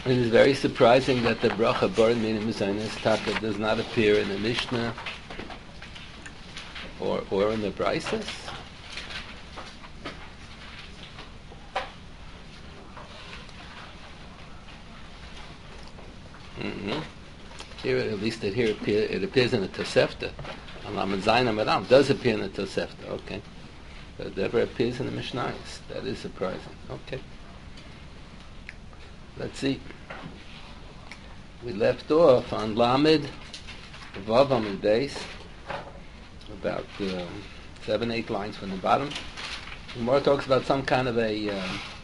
It is very surprising that the bracha bar minim zaynis taka does not appear in the Mishnah or in the Braisos. Here, at least it appears in the Tosefta. Lamed Zayin Amud Aleph does appear in the Tosefta. Okay, but it never appears in the Mishnayos. That is surprising. Okay, let's see. We left off on Lamed Vav Amud Beis, about 7-8 lines from the bottom. The Gemara talks about some kind of a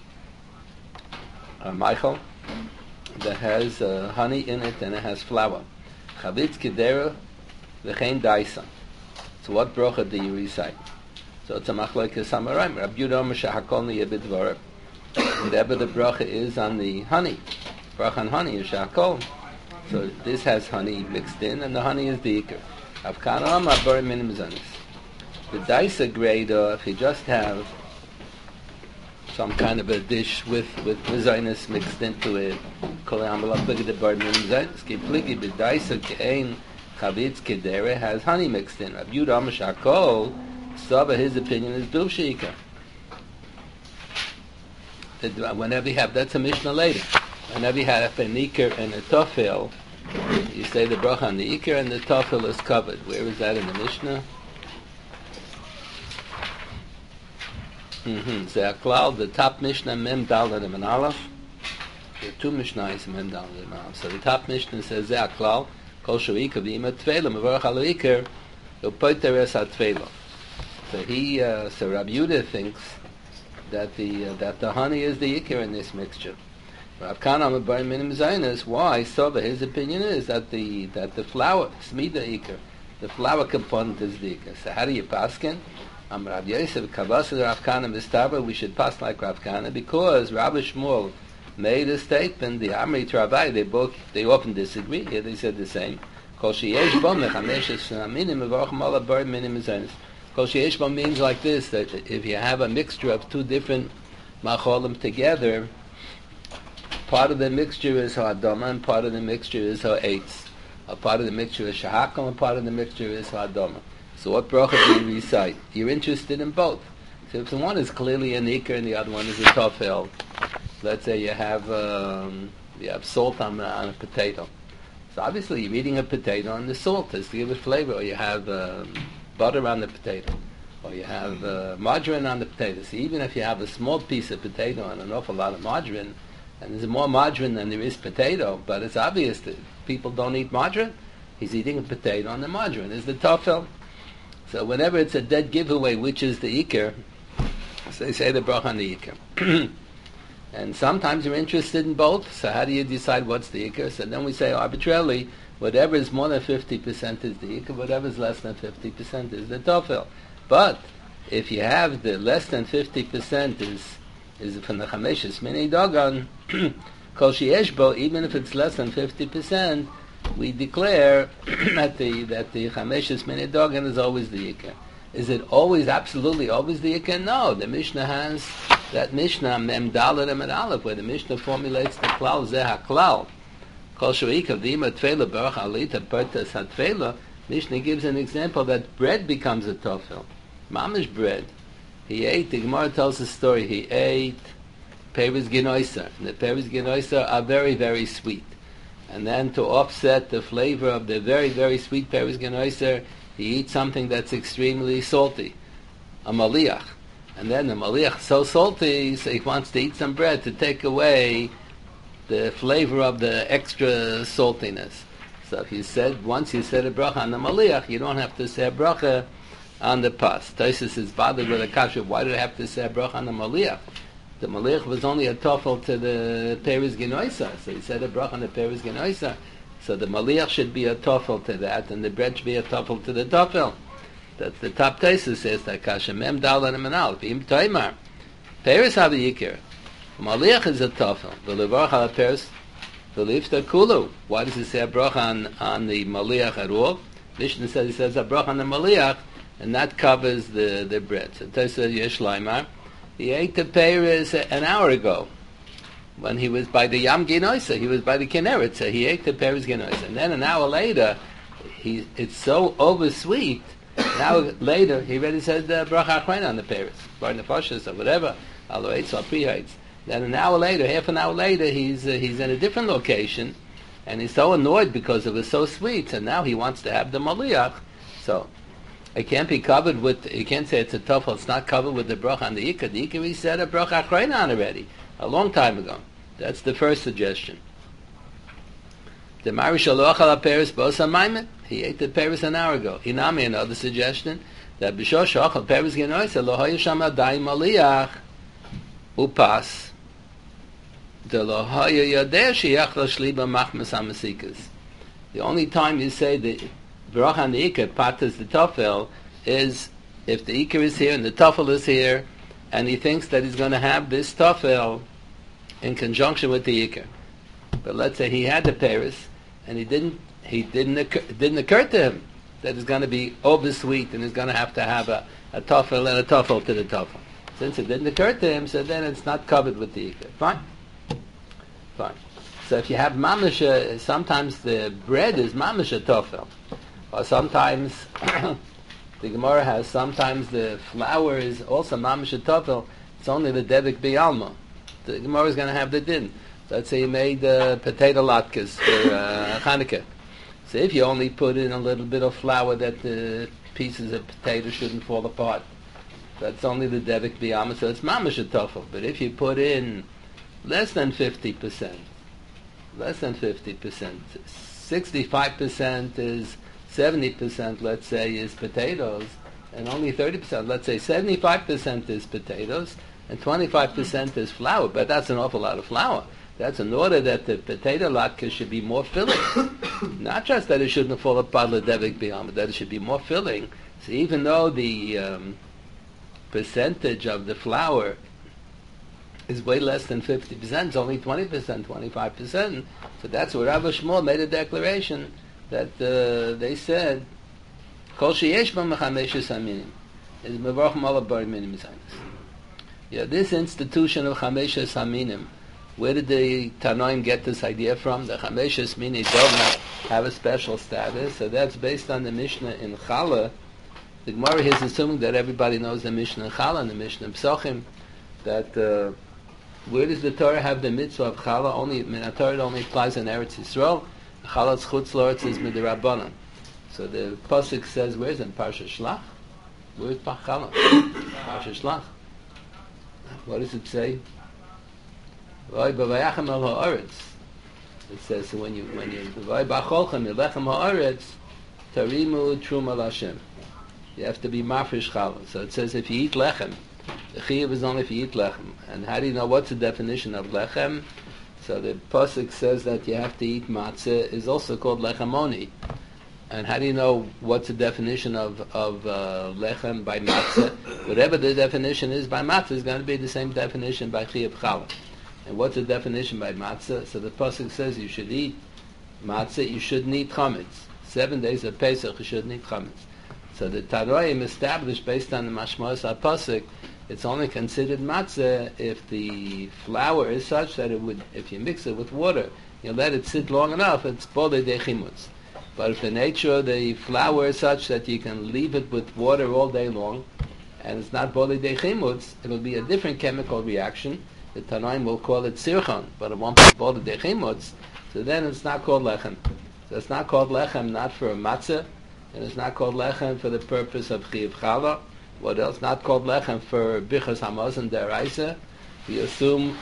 Michael that has honey in it and it has flour. Chavitz kedera v'chein daisa. So what bracha do you recite? So it's a machlokes Amoraim. Rabbi Yehuda Omer shehakol niyeh b'dvarim. Whatever the bracha is on the honey, bracha on honey is shehakol. So this has honey mixed in, and the honey is the ikar. Avkana Amar barim minim zanis. The daisa grade, if you just have some kind of a dish with mezainis mixed into it. Has honey mixed in. Rabbi Yehuda Omer shehakol, Saba, his opinion is bil sheikah. Whenever you have, that's a Mishnah later. Whenever you have an ikar and a tofel, you say the bracha on the ikar and the tofel is covered. Where is that in the Mishnah? Ze'aklal, the top Mishnah, Mem Daled and Aleph. There are two Mishnahs, Mem Daled and Aleph. So the top Mishnah says Ze'aklal, Kol Shu'ika V'ima Tvela, Mevarach Al Ikar, U'poiter Es HaTvela. So Rabbi Yehuda thinks that the honey is the ikar in this mixture. Rav Kana Amar Barim Minim Zaynis, why? So his opinion is that the flour, Smida ikar, the flour component is the ikar. So how do you paskin? Rav Yosef Kavasa Rav Kana Mistaba, we should pass like Rav Kana because Rabbi Shmuel made a statement. The Amri Travai, they often disagree. Here they said the same. Kol sheyesh bo mechameshes minim mevarach mala bar minim zaynis. Kol sheyesh bo means like this, that if you have a mixture of two different macholim together, part of the mixture is ha'adama and part of the mixture is ha'etz. A part of the mixture is shahakam and part of the mixture is ha'adama. So what bracha do you recite? You're interested in both. So if the one is clearly an ikar and the other one is a tofel, let's say you have salt on a potato. So obviously you're eating a potato and the salt is to give it flavor, or you have butter on the potato, or you have margarine on the potato. So even if you have a small piece of potato and an awful lot of margarine, and there's more margarine than there is potato, but it's obvious that people don't eat margarine, he's eating a potato and the margarine is the tofel. So whenever it's a dead giveaway, which is the ikar, so they say the bracha on the ikar. And sometimes you're interested in both, so how do you decide what's the ikar? So then we say arbitrarily, whatever is more than 50% is the ikar, whatever is less than 50% is the tofel. But if you have the less than 50% is from the chameshes mini dogan, kol sheyesh bo, even if it's less than 50%, we declare that the chameshes mini dogan is always the ikar. Is it always, absolutely always the ikar? No, the Mishnah has that Mishnah, Mem Daled Amud Aleph, where the Mishnah formulates the klal, Zeh HaKlal, Kol Shu'ika V'ima Tvela Baruch Alita Pertas HaTvela. Mishnah gives an example that bread becomes a tofel. Mamish bread. He ate, the Gemara tells the story, he ate Peres Genoiser. And the Peres Genoiser are very, very sweet. And then to offset the flavor of the very, very sweet Peres Genoiser, he eats something that's extremely salty, a maliach. And then the maliach is so salty, so he wants to eat some bread to take away the flavor of the extra saltiness. So if you said, once you said a bracha on the maliach, you don't have to say a bracha on the pas. Tosfos is bothered with a kasha. Why did I have to say a bracha on the maliach? The maliach was only a tofel to the Peres Genoisa, so he said a bracha on the Peres Genoisa. So the maliach should be a tofel to that, and the bread should be a tofel to the tofel. That's the top Tosfos says that kasha. Mem Daled Amud Aleph. Im toimar. Peres have the yikir. Maliach is a tofel. V'levarach al peres v'lifta kulu. Why does he say a bracha on the maliach at all? Mishnah says he says a bracha on the maliach, and that covers the bread. So Tosfos yesh laimar. He ate the peres an hour ago. when he was by the Yam Genoisa, he was by the Kinneret, so he ate the Peres Genoisa. And then an hour later, it's so oversweet. An hour later, he already said Bracha Achreina on the Peres, Bar Nefashis or whatever, Aloetz or Prihates. Then an hour later, half an hour later, he's in a different location, and he's so annoyed because it was so sweet, and now he wants to have the Maliach. So it can't be covered with, you can't say it's a tofel, it's not covered with the bracha on the Ikar. The Ikar he said a bracha achreina on already, a long time ago. That's the first suggestion. The Marish Aloch ala Peres Bosa Maimet, he ate the Peres an hour ago. Inami, another suggestion, that B'shosh Ochel Peres Genoisa lo hoya shama dai Maliach upas de lo hoya yodeh sheyachla shliba machmas hamasikas. The only time you say the bracha on the Ikar, patas the tofel, is if the Ikar is here and the tofel is here, and he thinks that he's going to have this tofel in conjunction with the Ikar. But let's say he had the Peres, and it didn't occur to him that it's going to be oversweet and he's going to have a tofel and a tofel to the tofel. Since it didn't occur to him, so then it's not covered with the Ikar. Fine. So if you have mamash, sometimes the bread is mamash tofel. Or sometimes the Gemara has, sometimes the flour is also mamash tofel. It's only the devik bialma. The Gemara is going to have the din. Let's say you made potato latkes for Chanukah. So if you only put in a little bit of flour that the pieces of potato shouldn't fall apart, that's only the devik bialma, so it's mamash tofel. But if you put in less than 50%, 65% is 70%, let's say, is potatoes, and only 30%, let's say 75% is potatoes, and 25% is flour. But that's an awful lot of flour. That's in order that the potato latke should be more filling. Not just that it shouldn't fall apart l'devik biyam, but that it should be more filling. So even though the percentage of the flour is way less than 50%, it's only 20%, 25%. So that's where Rabbi Shmuel made a declaration that they said, Kol sheyesh ba mechameshes haminim is mevorach ala bar minim zaynis. Yeah, this institution of chameshes haminim, where did the Tanoim get this idea from? The chameshes minim don't have a special status, so that's based on the Mishnah in Chala. The Gemara is assuming that everybody knows the Mishnah in Chala and the Mishnah in Psochim, that where does the Torah have the mitzvah of Chala? Only, the Torah only applies in Eretz Yisrael. Chala's chutz l'Eretz is midrabanan. So the pasuk says, where's it? Parsha Shlach? Where's Chala? Parsha Shlach. What does it say? It says, so when you tarimu truma l'Hashem, you have to be mafresh Chala. So it says if you eat lechem, the chiyuv is only if you eat lechem. And how do you know what's the definition of lechem? So the pasuk says that you have to eat matzah is also called lechemoni. And how do you know what's the definition of lechem by matzah? Whatever the definition is by matzah is going to be the same definition by chiyuv chala. And what's the definition by matzah? So the pasuk says you should eat matzah, you shouldn't eat chametz. 7 days of Pesach, you shouldn't eat chametz. So the Tanoim established based on the mashmos pasuk, it's only considered matzah if the flour is such that it would, if you mix it with water, you let it sit long enough, it's bolei de chimutz. But if the nature of the flour is such that you can leave it with water all day long, and it's not bolei de chimutz, it will be a different chemical reaction. The Tanoim will call it sirchon, but it won't be bolei de chimutz, so then it's not called lechem. So it's not called lechem not for a matzah, and it's not called lechem for the purpose of chiyuv chala. What else? Not called lechem for bichas hamazon deraisa. We assume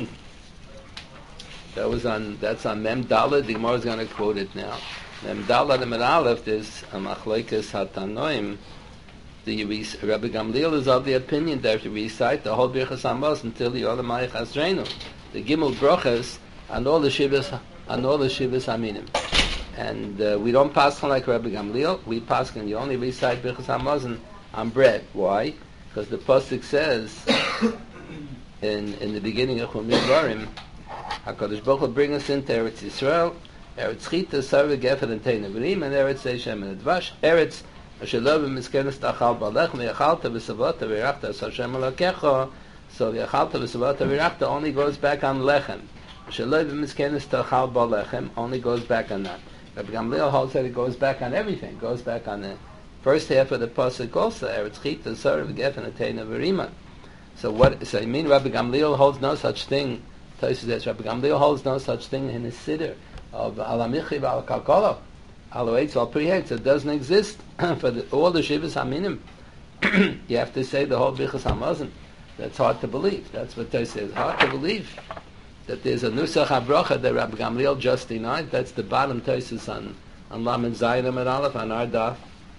that's on Mem Daled. The Gemara is going to quote it now. Mem Daled and Mem Aleph, there's a machlokes hatanoim. The Rabbi Gamliel is of the opinion that if you recite the whole bichas hamazon until the olamayich asreinu, the gimel brochas and all the shivas aminim. And we don't pass on like Rabbi Gamliel. We pass on you only recite bichas hamazon on bread. Why? Because the pasuk says in the beginning of Chumim Barim, HaKadosh Baruch Hu bring us into Eretz Yisrael, Eretz Chita, Sarva, Gefen, and Tein Avrim, and Eretz Seishem and Advash, Eretz Asher Lo B'Miskenes Tachal Balech, Me'achalta V'Savota V'Rachta As Hashem Elokecha, So the achalta v'savata v'rachta only goes back on lechem. Shaloi v'miskenes ta'chal ba lechem only goes back on that. Rabbi Gamliel holds that it goes back on everything. It goes back on the first half of the pasuk also. Eretz chita sar v'gefen atena v'riman. So what? So I mean, Rabbi Gamliel holds no such thing. Rabbi Gamliel holds no such thing in his siddur of alamichi v'al kalkolo, aloetz al prihetz. It doesn't exist for all the shivas haminim. You have to say the whole bichas hamazon. That's hard to believe. That's what they say. It's hard to believe that there's a nusach habracha that Rabbi Gamliel just denied. That's the bottom tesis on Lamed Zayin and Aleph on our daf.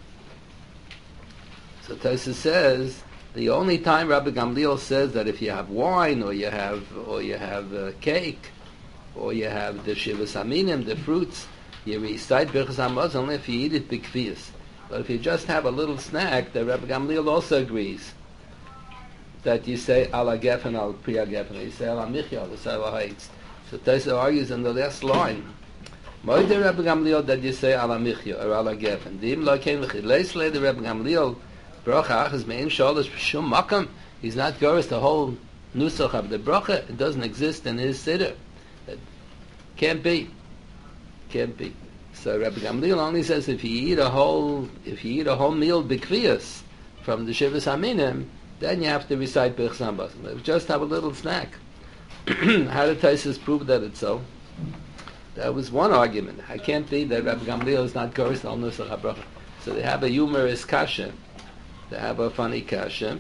So tesis says the only time Rabbi Gamliel says that if you have wine or you have cake or you have the shivas aminim, the fruits, you recite birchas hamazon only if you eat it b'kfiyas. But if you just have a little snack, the Rabbi Gamliel also agrees that you say ala gefen al priya gefen, you say ala michya, you say ala haitz. So Taisa argues in the last line, Moide Rabbi Gamliel that you say ala michya or ala gefen. Dim lo kein v'chileis le the Rabbi Gamliel bracha achas mein sholish b'shum makam. He's not goris the whole nusach of the bracha. It doesn't exist in his siddur. It can't be. So Rabbi Gamliel only says if you eat a whole meal b'kviyas from the shivas aminim, then you have to recite Birchas Hamazon. Just have a little snack. How did Taisus prove that it's so? That was one argument. I can't be that Rabbi Gamliel is not goris al nusach habracha. So they have a humorous kasha. They have a funny kasha.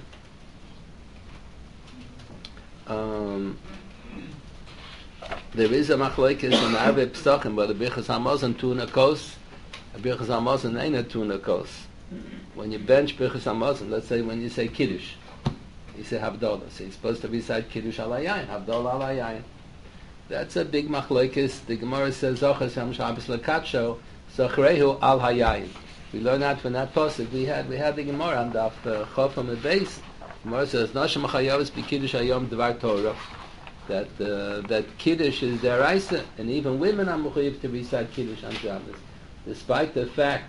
There is a machlokes in Arvei Pesachim whether Birchas Hamazon tuna kos, Birchas Hamazon ain't a tuna kos. When you bench Birchas Hamazon, let's say when you say Kiddush, you say Havdalah. So you're supposed to recite Kiddush al Hayayin, Havdalah al Hayayin. That's a big machlokes. The Gemara says Zochas Yom Shabbos Lekatsho Zochrehu al Hayayin. We learn that from that pasuk. We had the Gemara on the Chof on the base. Gemara says Noshem Chayavos B'Kiddush Hayom Dvar Torah. That Kiddush is deraisa, and even women are mechuyev to recite Kiddush on Shabbos, despite the fact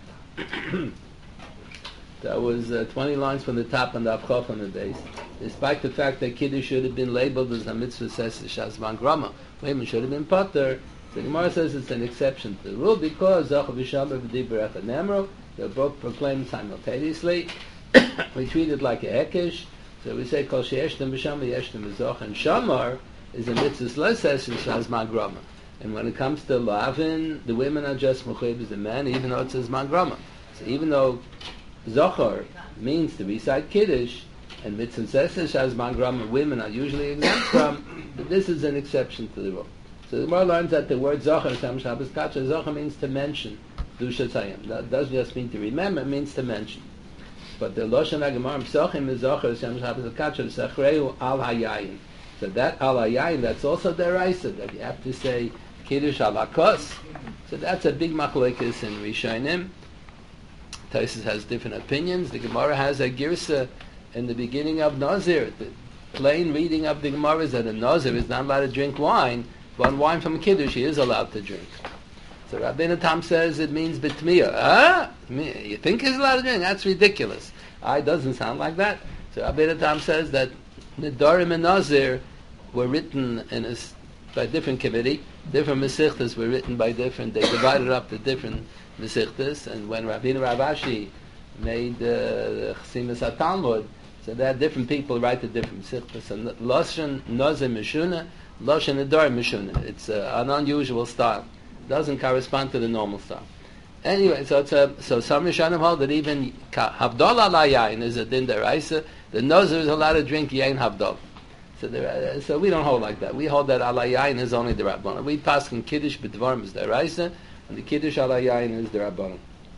that was 20 lines from the top and the Avchof on the base. Despite the fact that Kiddush should have been labeled as a mitzvah says Shazman Grama, women should have been potter. The Gemara says it's an exception to the rule because Zachav V'Shamar V'Dibur Echad Nemro, they're both proclaimed simultaneously. We treat it like a hekesh, so we say Kol She'eshtem V'Shamar Yeshtem V'Zoch, and Shamar is a mitzvah less Shazman Grama. And when it comes to Lavin, the women are just mechuyev as the men, even though it says Man Grama. So even though Zochar means to recite Kiddush, and mitzvah Shazman Grama women are usually exempt from, but this is an exception to the rule. So the Gemara learns that the word Zochar, Shem Shabbos Kacha, Zochar means to mention Dushat Hayim. That doesn't just mean to remember, it means to mention. But the Lashon HaGemara Psachim is Zochar, Shem Shabbos Kacha, Sechreu al Hayayin. So that al hayayin, that's also deraisa, that you have to say Kiddush al hakos. So that's a big machlokes in Rishonim. Taisus has different opinions. The Gemara has a girsa in the beginning of Nazir. The plain reading of the Gemara is that a Nazir is not allowed to drink wine, but wine from Kiddush he is allowed to drink. So Rabbeinu Tam says it means bitmiyah. You think he's allowed to drink? That's ridiculous. It doesn't sound like that. So Rabbeinu Tam says that Nedarim and Nazir were written by different committee. Different Mesichtas were written by different. They divided up the different Mesichtas, and when Rabbeinu Ravashi made the Chasimus HaTalmud, so there are different people write the different Mesichtas. And Lashon Nazir Mishuna, Lashon Nedarim Mishuna. It's an unusual style. It doesn't correspond to the normal style. Anyway, so some Rishonim hold that even Havdalah al Yayin is a din deraisa. The Nazir is allowed to drink Yain Havdalah. So we don't hold like that. We hold that al Yayin is only the Rabbanon. We pass in Kiddush b'dvarim is the deraisa, and the Kiddush al Yayin is the Rabbanon.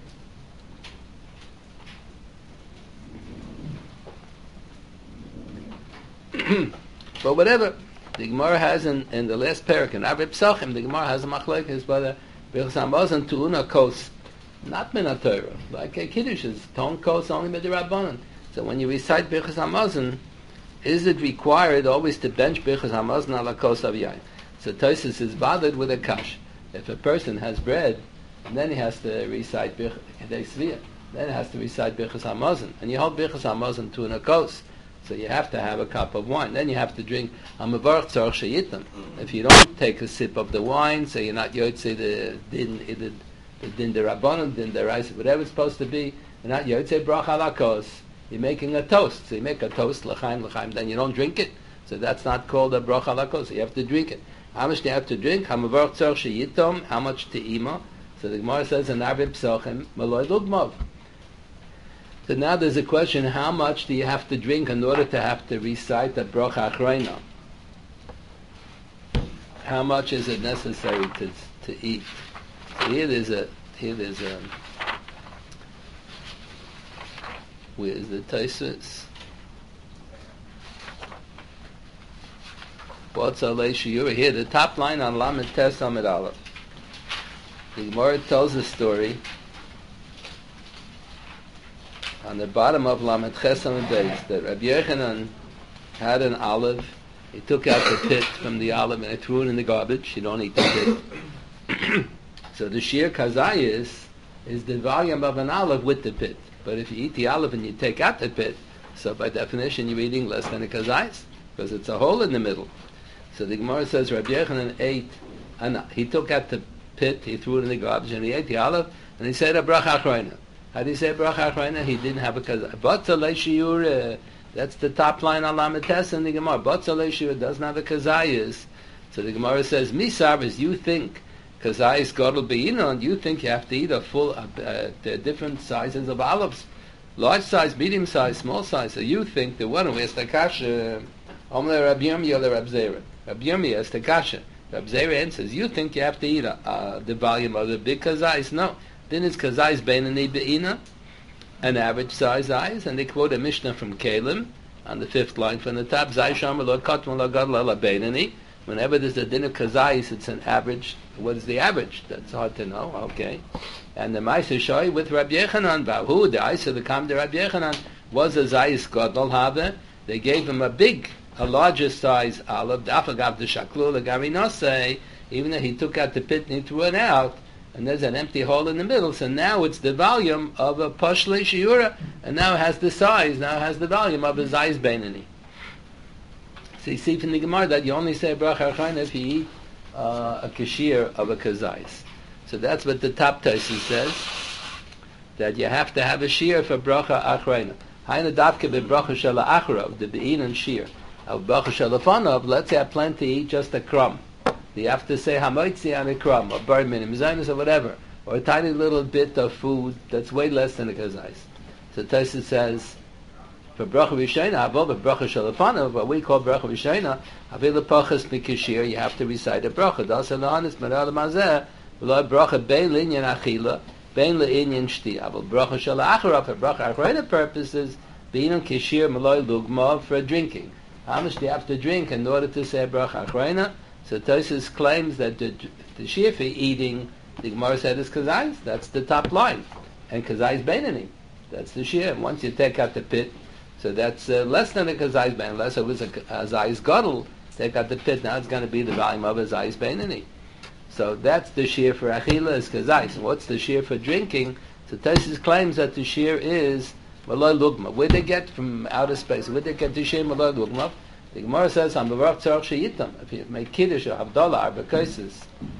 But whatever, the Gemara has in the last parak in Arvei Pesachim, the Gemara has a machlokes whether Birchas Hamazon tu'una kos, not min Torah, like a Kiddush is ton kos only with the Rabbanon. So when you recite Birchas Hamazon, is it required always to bench Birchas Hamazon ala kos of yain? So Tosfos is bothered with a kash. If a person has bread, and then he has to recite then he has to recite Birchas Hamazon, and you hold Birchas Hamazon tu'una kos. So you have to have a cup of wine. Then you have to drink hamavarch tzarich sheyitam. If you don't take a sip of the wine, so you're not yotze the din derabanan, din deraisa, whatever it's supposed to be, you're not yotze bracha alakos. You're making a toast. So you make a toast, l'chaim, then you don't drink it. So that's not called a bracha alakos. So you have to drink it. How much do you have to drink? Hamavarch tzarich sheyitam. How much te'ima? So the Gemara says, in Arbe Psachim, Maloi Lugmav. So now there's a question, how much do you have to drink in order to have to recite the Bracha Achrona? How much is it necessary to eat? So where's the Tosfos? What's Alei Shiura? Here, the top line on Lamed Tes Amid Aleph. The Gemara tells a story on the bottom of Lamed Ches Amid Beis that Rabbi Yochanan had an olive. He took out the pit from the olive and he threw it in the garbage. You don't eat the pit. So the sheer kazayis is the volume of an olive with the pit. But if you eat the olive and you take out the pit, so by definition you're eating less than a kazayis because it's a hole in the middle. So the Gemara says Rabbi Yochanan ate, he took out the pit, he threw it in the garbage, and he ate the olive, and he said a bracha achrona. How do you say a bracha achrona? He didn't have a kazayis. Batzalei shiur, that's the top line on Lamed Tes in the Gemara. Batzalei shiur doesn't have a kazayis. So the Gemara says, Misarbis, you think kazayis gadol be'inon, you think you have to eat a full, the different sizes of olives, large size, medium size, small size. So you think the one who has the kasha, Omle Rabbi Yirmiyah le Rabbi Zera. Rabbi Yirmiyah has the kasha. Rabbi Zera answers, you think you have to eat the volume of the big kazayis? No. Then it's kazayis beinani be'ina, an average size eyes, and they quote a Mishnah from Kalim on the 5th line from the top. Zay shama lo katman lo gadol la beinani. Whenever there's a din of kazayis, it's an average. What is the average? That's hard to know. Okay. And the Ma'aser Shoy with Rabbi Yochanan, Bahu, the Isa, the Kam de Rabbi Yochanan, was a zayis gadol have. They gave him a larger size olive, dafagav the shaklu the garinose, even though he took out the pit and he threw it out, and there's an empty hole in the middle, so now it's the volume of a pashle shiura, and now it has the size, now it has the volume of a zayis beinani. So you see from the Gemara that you only say bracha achrona if you eat a kashir of a kazayis. So that's what the top Tosfos says, that you have to have a shir for bracha achrona. Haina davke bebracha shel ha'achrov, the bein and shir. Of bracha shel ha'fanov, let's say I plan to eat just a crumb. You have to say hamoitzi on a crumb, or bar minim, zaynis, or whatever, or a tiny little bit of food that's way less than a kazayis. So Tosfos says, for bracha v'shayna, havol bracha shel ha'fanov, what we call bracha v'shayna, havil pachas mikashir, you have to recite a bracha. Dasa la'anis maral mazeh, v'lo bracha bein l'inyan achila, bein l'inyan shti. Havol bracha shel ha'achrov, for bracha achrona purposes, bein on kashir maloi lugma for drinking. How much do you have to drink in order to say bracha achrona? So Tosfos claims that the shir for eating, the Gemara said is kazayis. That's the top line, and kazayis beinani. That's the shir. Once you take out the pit, so that's less than a kazayis beinani. Unless it was a zayis gadol, take out the pit. Now it's going to be the volume of a zayis beinani. So that's the shir for achila is kazayis. And what's the shir for drinking? So Tosfos claims that the shir is maloi lugma. Where they get from outer space? Where they get the shir maloi lugma? The Gemara says, "I'm b'varach tzarich sheyitam." If you make kiddush or havdalah, arba kaises.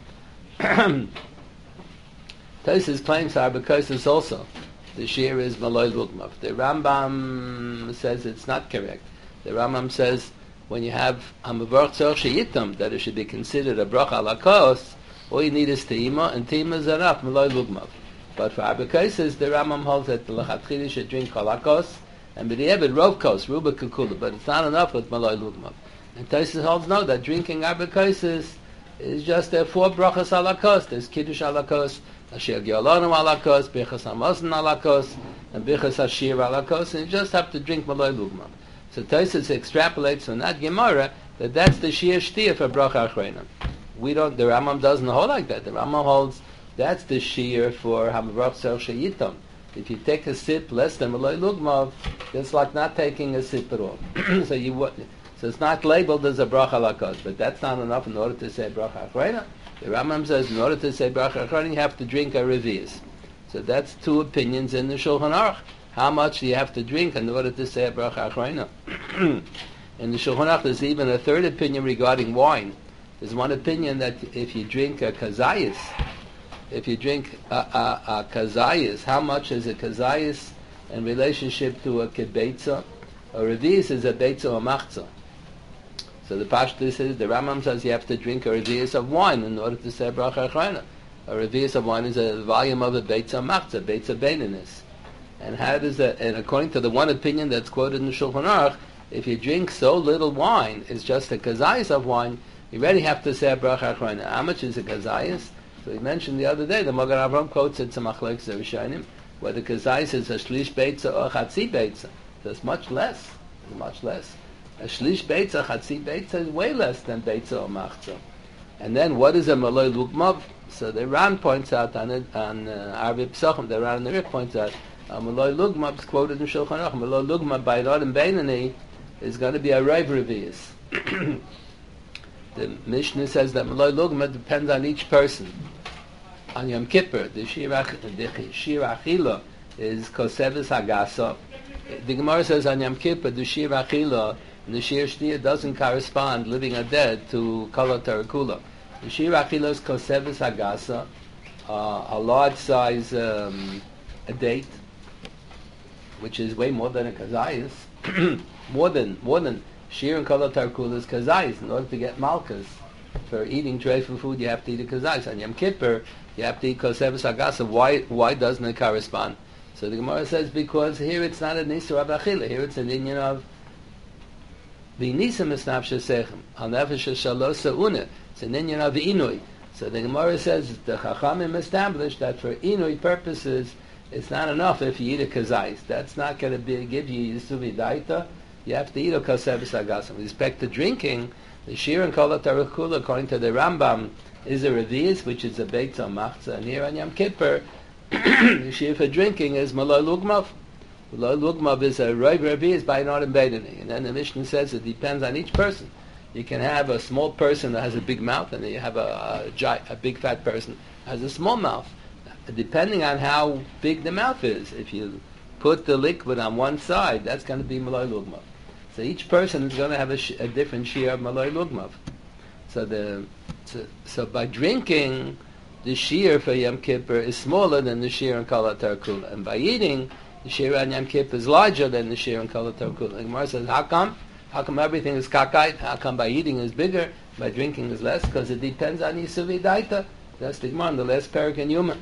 Tosfos claims arba kaises also. The shir is maloi lugma. The Rambam says it's not correct. The Rambam says when you have I'm b'varach tzarich sheyitam, that it should be considered a bracha alakos. All you need is teima, and teima is enough maloi lugma. But for arba kaises, the Rambam holds that the lechatchila should drink alakos. And b'di'eved rov kos, ruba kukula, but it's not enough with maloi lugmav. And Tosfos holds no, that drinking arba kaises is just 4 brachas alakos. There's kiddush alakos, asher giolonu alakos, bichas hamazon alakos, and bichas hashir alakos, and you just have to drink maloi lugmav. So Tosfos extrapolates from that Gemara that that's the shir shtia for bracha achrona. We don't. The Rambam doesn't hold like that. The Rambam holds that's the shir for hamavrach tzarich sheyitam. If you take a sip less than maloi lugmav, it's like not taking a sip at all. So it's not labeled as a bracha lakos, but that's not enough in order to say bracha achrona. The Rambam says in order to say bracha achrona, you have to drink a revius. So that's 2 opinions in the Shulchan Aruch. how much do you have to drink in order to say a bracha achrona? In the Shulchan Aruch, there's even a third opinion regarding wine. There's one opinion that if you drink a kazayas, if you drink a kazayas, how much is a kazayas in relationship to a kibetza? A revius is a betza or machza. So the Pashtus says, the Rambam says you have to drink a revius of wine in order to say bracha achrona. A revius of wine is a volume of a betza or machza, betza beinanis. And how does that? And according to the one opinion that's quoted in the Shulchan Aruch, if you drink so little wine, it's just a kazayas of wine, you already have to say a bracha achrona. How much is a kazayas? So we mentioned the other day, the Magen Avraham quotes it to Machlokes Rishonim, whether kazayas is a shlish beitza or chatzi beitza. So it's much less. It's much less. A shlish beitza, chatzi beitza is way less than beitza or machza. And then what is a maloi lugmav? So the Ran points out on Arvi Pesachim, the Ran and the Rif points out, maloi lugmav is quoted in Shulchan Aruch. Maloi lugmav by Rodim Beinani is going to be a Rav Revius. The Mishnah says that Maloi Lugma depends on each person. On Yom Kippur, the Shir Achila is Kosevis Hagasa. The Gemara says on Yom Kippur, the Shir Achila and the Shir Shtia doesn't correspond, living or dead, to Kala Tarakula. The Shir Achila is Kosevis Hagasa, a large size a date, which is way more than a kazayas. more than Shir and Kala Tarkul is kazayas. In order to get malchus for eating treiful food, you have to eat a kazayas. On Yom Kippur, you have to eat koseves agasa. Why doesn't it correspond? So the Gemara says because here it's not a nisur abachila. Here it's an inyan of v'nisa misnapshe sechem al nefesh shalosa una. It's an inyan of inui. So the Gemara says the Chachamim established that for inui purposes, it's not enough if you eat a kazayis. That's not going to give you yisuvi daita. You have to eat a koseves agasa. With respect to drinking, the shir and kol tarakula, according to the Rambam, is a revius, which is a beitza machza. And here on Yom Kippur, the shir for drinking is maloi lugmav. Maloi lugmav is a roiv revius by not beidani. And then the Mishnah says it depends on each person. You can have a small person that has a big mouth, and then you have a big fat person that has a small mouth. Depending on how big the mouth is, if you put the liquid on one side, that's going to be maloi lugmav. So each person is going to have a different share of maloi lugmav. So by drinking, the share for Yom Kippur is smaller than the share in Kala Tarkula, and by eating, the share on Yom Kippur is larger than the share in Kala Tarkula. The Gemara says, how come? How come everything is kakait? How come by eating is bigger, by drinking is less? Because it depends on Yisuvi Daita. That's the Gemara in the last parak in Yuma.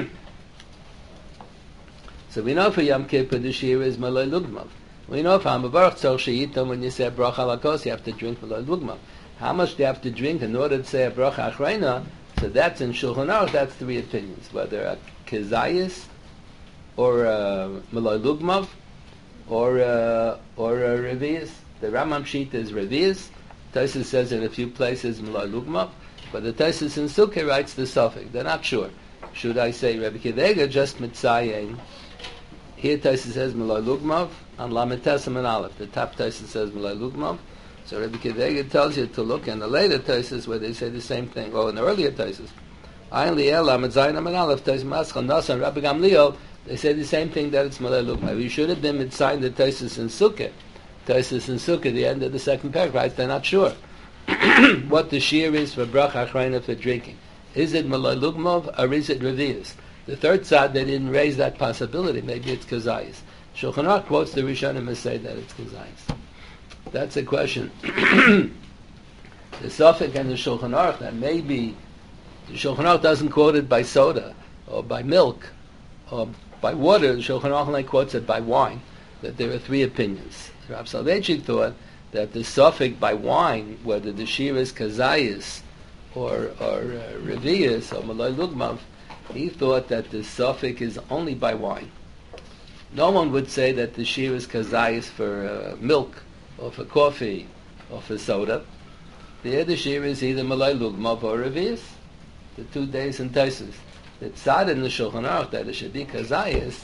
So we know for Yom Kippur the shir is maloi lugmav. We know for Hamavarach Tzor Sheyitam, when you say a bracha lakos, you have to drink maloi lugmav. How much do you have to drink in order to say a bracha achrona? So that's in Shulchan Aruch. That's three opinions: whether a kezayis, or a maloi lugmav, or a revius. The Rambam Shita is revius. Tosfos says in a few places maloi lugmav, but the Tosfos in Sukkah writes the suffix. They're not sure. Should I say Rebbe Kidega just mitzayin? Here Tosfos says maloi lugmav on Lamed Tesam and Aleph. The top Tosfos says maloi lugmav. So Rebbe Kidega tells you to look in the later Tosfos where they say the same thing, or in the earlier Tosfos. Ayin liel Lamed Zayin and Aleph Tosfos Maschal Nasa and Rabbi Gamliel, they say the same thing, that it's maloi lugmav. We should have been mitzayin the Tosfos in Sukkah. Tosfos in Sukkah, the end of the second paragraph, they're not sure what the shir is for bracha achrona for drinking. Is it maloi lugmav or is it revius? The third side, they didn't raise that possibility. Maybe it's kazayis. Shulchan Aruch quotes the Rishonim and say that it's kazayis. That's a question. The suffix and the Shulchan Aruch, that maybe the Shulchan Aruch doesn't quote it by soda or by milk or by water. The Shulchan Aruch only quotes it by wine. That there are three opinions. Rav Soloveitchik thought that the suffix by wine, whether the shir is kazayis or revius or maloi lugmav, he thought that the suffix is only by wine. No one would say that the shir is kazayis for milk or for coffee or for soda. The other shir is either maloi lugmav or revius. The 2 days in Tosfos. The tzad in the Shulchan Aruch that it should be kazayis.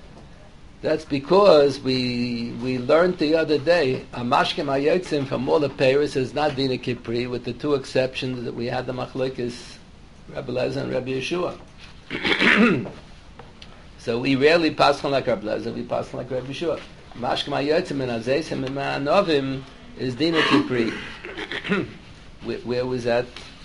That's because we learned the other day, a mashkem hayotzim from all the Paris has not been a kipri, with the two exceptions that we had the machlokes Rabbi Lezer and Rabbi Yeshua. So we rarely pass on like Rabbi Lezer, we pass on like Rabbi Shua. Mashkma yotzim and azeisim and ma'anovim is dina kipri. Where was that?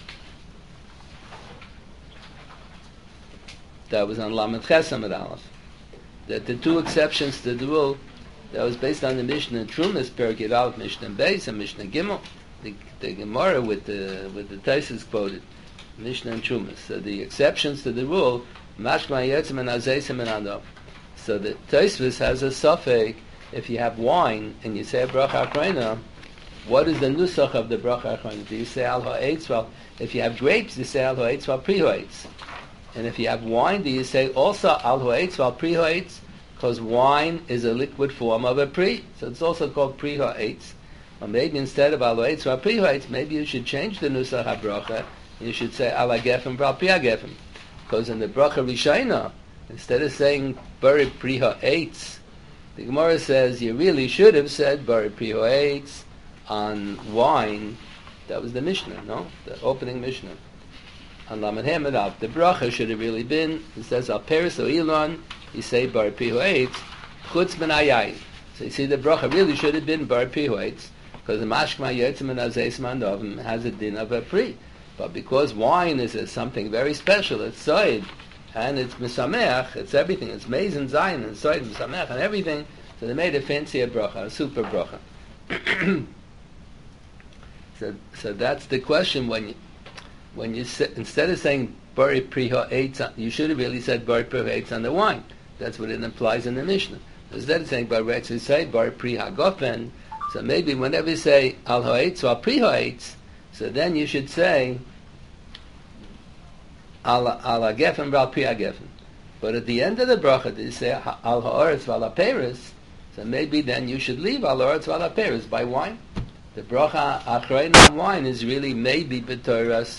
That was on Lamed Chesam at Aleph. That the two exceptions to the rule, that was based on the Mishnah and Trumas, Perkei Aleph, Mishnah Beis, and Mishnah Gimel. The Gemara with the Taisus quoted, Mishnah and Trumas. So the exceptions to the rule, Mashma Yetzim and Azeisim and Anov. So the Taisus has a suffix, if you have wine and you say a bracha achrona, what is the nusach of the bracha achrona? Do you say al ha'etz? Well, if you have grapes, you say al ha'etz val pri ha'etz. And if you have wine, do you say also al ha'etz val pri ha'etz? Because wine is a liquid form of a pri, so it's also called pri ha'etz. Or maybe instead of al ha'etz val pri ha'etz, maybe you should change the nusach habracha. You should say al ha'gefen val pri ha'gefen. Because in the bracha rishayna, instead of saying bari pri ha'etz, the Gemara says you really should have said bari pri ha'etz on wine. That was the Mishnah, no? The opening Mishnah. On Lamed Hemad, the bracha should have really been, it says al peris o ilon, you say bari pri ha'etz, chutz ben hayayin. So you see the bracha really should have been bari pri ha'etz, because the mashkma yetzim and azeis mandovim has a din of a pri. But because wine is something very special, it's soid, and it's misameach, it's everything, it's maize and zayin, and soid, and misameach, and everything, so they made a fancier bracha, a super bracha. So that's the question when you say, instead of saying bari pri ha'etz, you should have really said bari pri ha'etz on the wine. That's what it implies in the Mishnah. Instead of saying bari ha'etz, you say bari pri ha'gofen. So maybe whenever you say al ha'etz or pri ha'etz, so then you should say al ha'gefen v'al pri ha'gefen. But at the end of the bracha, you say al ha'oretz v'al ha'peres, so maybe then you should leave al ha'oretz v'al ha'peres by wine. The bracha achrayna on wine is really maybe b'toras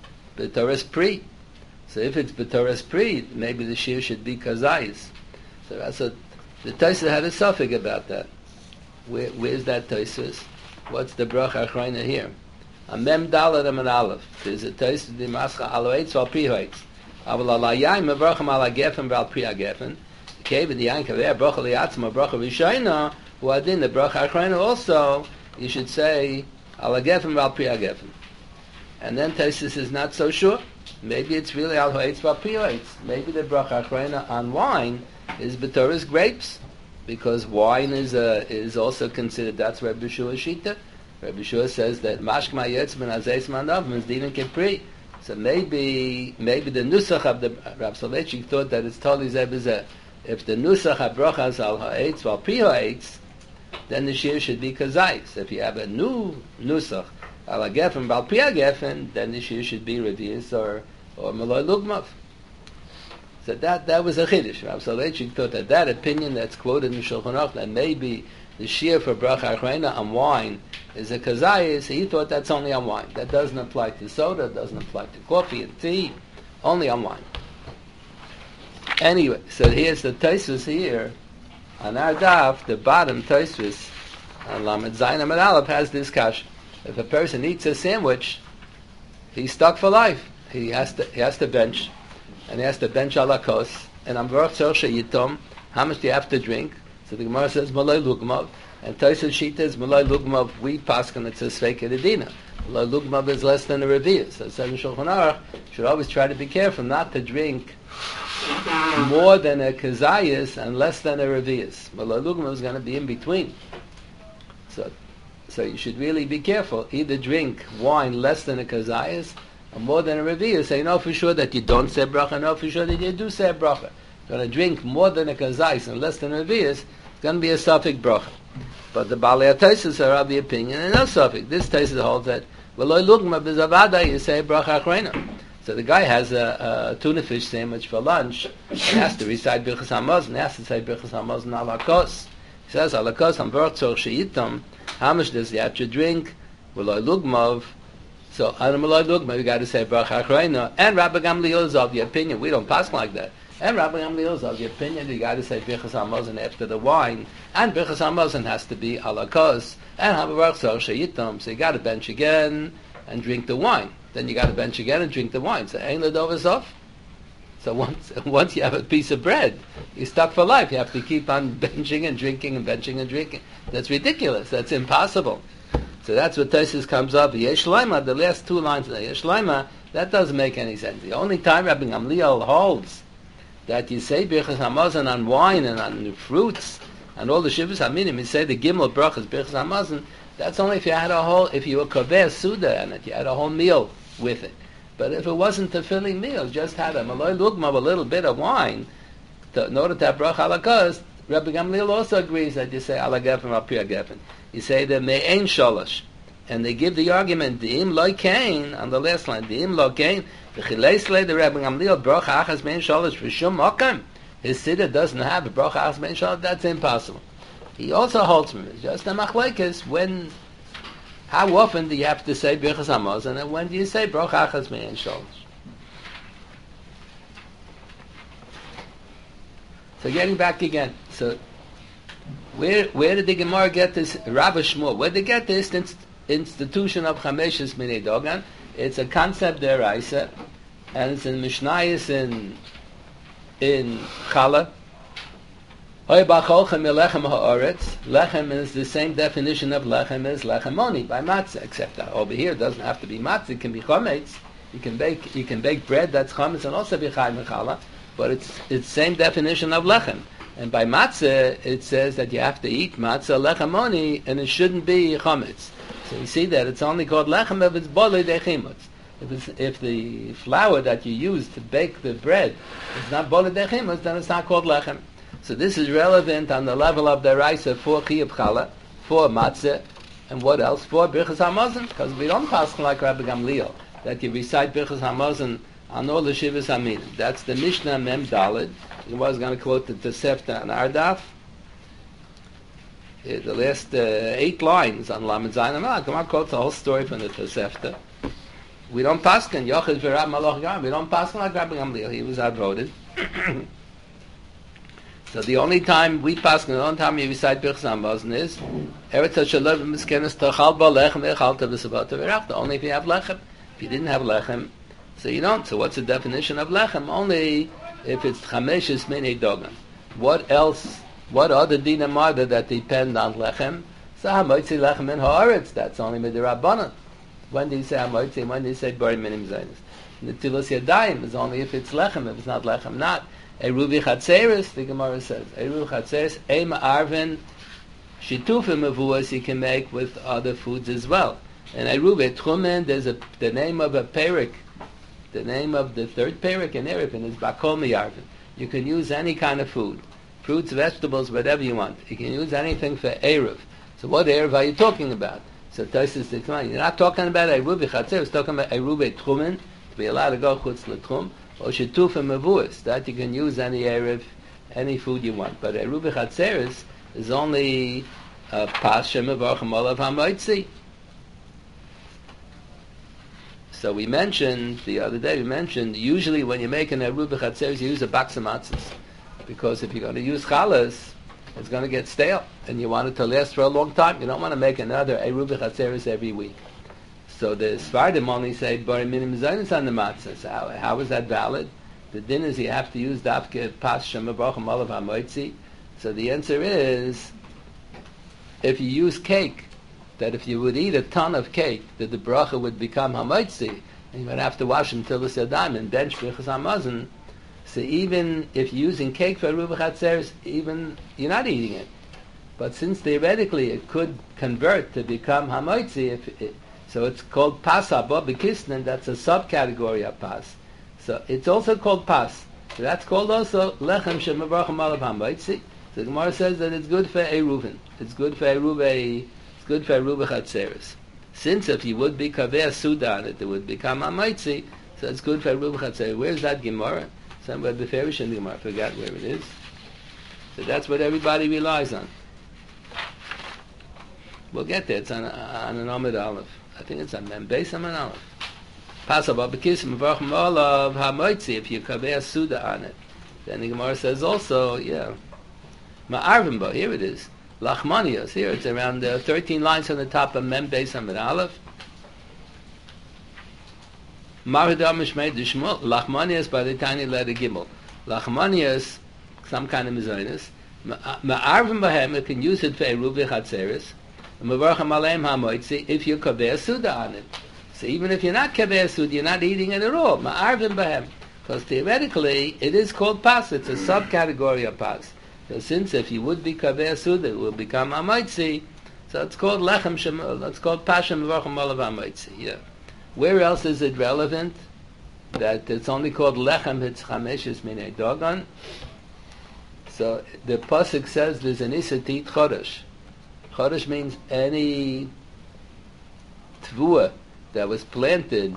pri. So if it's b'toras pri, maybe the shir should be kazayis. So that's what the Tosfos had a suffix about that. Where's that Tosfos? What's the bracha achrayna here? A mem dalad and an aleph. There's a Tosfos the mascha aloetz or pri hoetz. Aval alayayim avracham ala gefen v'al pri hagefen. Kevin the yankav there bracha liatzma bracha rishayna who adin the bracha achrayna also. You should say al hagefen v'al pri hagefen. And then Tosfos is not so sure. Maybe it's really al ha'etz v'al pri ha'etz. Maybe the bracha achrayna on wine is b'toras grapes, because wine is also considered. That's Rabbi Shua Shita. Rabbi Shua says that mashkma yetzim and azeis manavim is dina kipri. So maybe the nusach of the Rav Soloveitchik thought that it's totally zeh. If the nusach habracha is al ha'etz v'al pri ha'etz, then the shir should be kazayis. If you have a new nusach al hagefen v'al pri hagefen, then the shir should be revius or maloi lugmav. So that was a chiddush. Rav Soloveitchik thought that opinion that's quoted in Shulchan Aruch, that maybe the shir for bracha achrayna on wine is a kazayis, he thought that's only on wine. That doesn't apply to soda, doesn't apply to coffee and tea, only on wine. Anyway, so here's the Tosfos here. On our daf, the bottom Tosfos, on Lamed Zayin Amud Aleph, has this kash. If a person eats a sandwich, he's stuck for life. He has to bench, and he has to bench ala kos. And I'm worth yitom. How much do you have to drink? So the Gemara says malay lugmav, and Tosfos Shita is malay lugmav. We paskin it says fake edina. Malay lugmav is less than a revius. So it says in Shulchan Aruch, should always try to be careful not to drink more than a kazayas and less than a revius. Malay lugmav is going to be in between. So you should really be careful. Either drink wine less than a kazayas or more than a revius. So you know for sure that you don't say bracha, know for sure that you do say bracha. You're going to drink more than a kazayas and less than a revius, it's going to be a suffix bracha. But the Balei Tosfos are of the opinion, and no suffix. This Tosfos holds that v'lo lugma b'zavada, you say bracha achrayna. So the guy has a tuna fish sandwich for lunch, and has to recite Birchas Hamazon, has to say Birchas Hamazon ala kos. He says ala kos am v'or tzor she'itam. How much does he have to drink? V'lo lugmav. So on v'lo lugmav, you got to say bracha achrayna. And Rabbi Gamliel is of the opinion, we don't pass like that. And Rabbi Gamliel is of the opinion that you got to say Birchas Hamazon after the wine, and Birchas Hamazon has to be ala kos, and Havarach tzor she'itam. So you got to bench again and drink the wine. Then you got to bench again and drink the wine. So ein ledovas off. So once you have a piece of bread, you're stuck for life. You have to keep on benching and drinking and benching and drinking. That's ridiculous. That's impossible. So that's what Tosfos comes up. Yesh Laima, the last two lines of the Yesh Laima, that doesn't make any sense. The only time Rabbi Gamliel holds that you say Birchas Hamazon on wine and on fruits and all the Shivas Haminim, you say the Gimel Brachas Birchas Hamazon, that's only if you had if you were Koveh Suda and you had a whole meal with it. But if it wasn't a filling meal, just had a Malay Lugma, a little bit of wine, in order to have Bracha Alakas, Rabbi Gamliel also agrees that you say Alagefen Rapir Gefen. You say the Me'ein Sholosh. And they give the argument, Di'im Loi Kain, on the last line, Di'im Loi Kain, the Chileisle, the Rabbi Gamliel, Bracha Achas Me'ein Sholosh, V'shum Mokam. His Siddur doesn't have a Bracha Achas Me'ein Sholosh, that's impossible. He also holds from it, just a Machlekes, when, how often do you have to say Birchas Hamazon, and when do you say Bracha Achas Me'ein Sholosh? So getting back again, so where did the Gemara get this Rabbi Shmuel? Where did they get this institution of Chameshes Minei Dogan? It's a concept deraisa, and it's in Mishnayos in Chala. Oy bacholchem lechem haaretz. Lechem is the same definition of lechem as lechemoni by matzah, except that over here it doesn't have to be matzah. It can be chametz. You can bake bread that's chametz and also be chayim Chala. But it's same definition of lechem. And by matzah, it says that you have to eat matzah lechemoni, and it shouldn't be chametz. So you see that it's only called lechem if it's bolei dechimutz. If the flour that you use to bake the bread is not bolei dechimutz, then it's not called lechem. So this is relevant on the level of the raisa for chiyuv challah, for matzah, and what else? For birchas hamazon, because we don't pass like Rabbi Gamliel that you recite birchas hamazon on all the Shivas Haminim. That's the Mishnah Mem Daled. I was going to quote the Tosefta on Ardaf. The last 8 lines on Lamed Zayin Amar. Come on, quote the whole story from the Tosefta. We don't paskin Yochid V'Rab Malach Yam. We don't paskin like Rabbi Gamliel. He was outvoted. So the only time we paskin, the only time you recite Birchas Hamazon is Eretz HaShalom V'Miskenes Tachal Ba Lechem Echalta V'Sabata V'Rachta. Only if you have lechem. If you didn't have lechem, so you don't. So what's the definition of lechem? Only if it's chameshes minei dogan. What else? What other dinim are there that depend on lechem? So hamoitzi lechem in haaretz. That's only midirabbanan. When do you say hamoitzi? When do you say bari minim zaynis? Netilas yadayim is only if it's lechem. If it's not lechem, not. Eruvi chatzeres, the Gemara says. Eruvi chatzeres, ema arvin, shitufim avuas you can make with other foods as well. And Eruvi tchumen, there's the name of a perik. The name of the third perik in Erevin is Bakol Miyarvin. You can use any kind of food. Fruits, vegetables, whatever you want. You can use anything for Erev. So what Erev are you talking about? So Tosfos says, you're not talking about Eruv Chatzer, it's talking about Eruv Tchumen, to be allowed to go chutz l'tchum, or Shetuf and Mavuas, that you can use any Erev, any food you want. But Eruv Chatzer is only Pas Shem Avarchem Olav HaMoitzi. So we mentioned, the other day, usually when you make an Eruv Chatzeres, you use a box of matzahs. Because if you're going to use challahs, it's going to get stale. And you want it to last for a long time. You don't want to make another Eruv Chatzeres every week. So the Sfardim only say, Bari minim zaynis on the matzahs. How is that valid? The din is you have to use Dafke Pas Shem Avrochem Olav HaMoitzi. So the answer is, if you use cake, that if you would eat a ton of cake, that the bracha would become hamaitzi, and you would have to wash until the sedam and bench birchas hamazon. So even if you're using cake for Eruv Chatzeres, even you're not eating it. But since theoretically it could convert to become hamaitzi, so it's called pas haba b'kisnen. That's a subcategory of pas. So it's also called pas. So that's called also lechem shemavrachem alav hamaitzi. So the Gemara says that it's good for Eruvin. It's good for Eruv. Good for Eruv Chatzeres. Since if you would be Kaveh Suda on it, it would become Amaitzi, so it's good for Eruv Chatzeres. Where's that Gemara? Somewhere Beferish in the Gemara, I forgot where it is. So that's what everybody relies on. We'll get there, it's on an Amid Aleph. I think it's on Mem Beis Amid Aleph. Pasabah Bekisim V'Rachem Olav HaMoitzi, if you Kaveh Suda on it. Then the Gemara says also, yeah, Ma'arvim, here it is. Lachmanios, here it's around 13 lines on the top of Mem Beis Amid Aleph. Maridam Mishmei Dishmul, Lachmanias by the tiny letter Gimel. Lachmanias, some kind of mezainis. Ma'arvim Bahem, you can use it for Eruv V'Chatzeres. Mavarcham Aleim HaMoitzi, if you kaveh Suda on it. So even if you're not kaveh Suda, you're not eating it at all. Ma'arvim Bahem. Because theoretically, it is called pas. It's a subcategory of pas. So since if you would be kaveh Suda, it will become Hamoitzi. So it's called lechem shem. It's called pashem v'rochem olav hamoitzi. Yeah. Where else is it relevant? That it's only called lechem. It's chameshes minei dogon. So the pasuk says there's an isatit chodesh. Chodesh means any tvua that was planted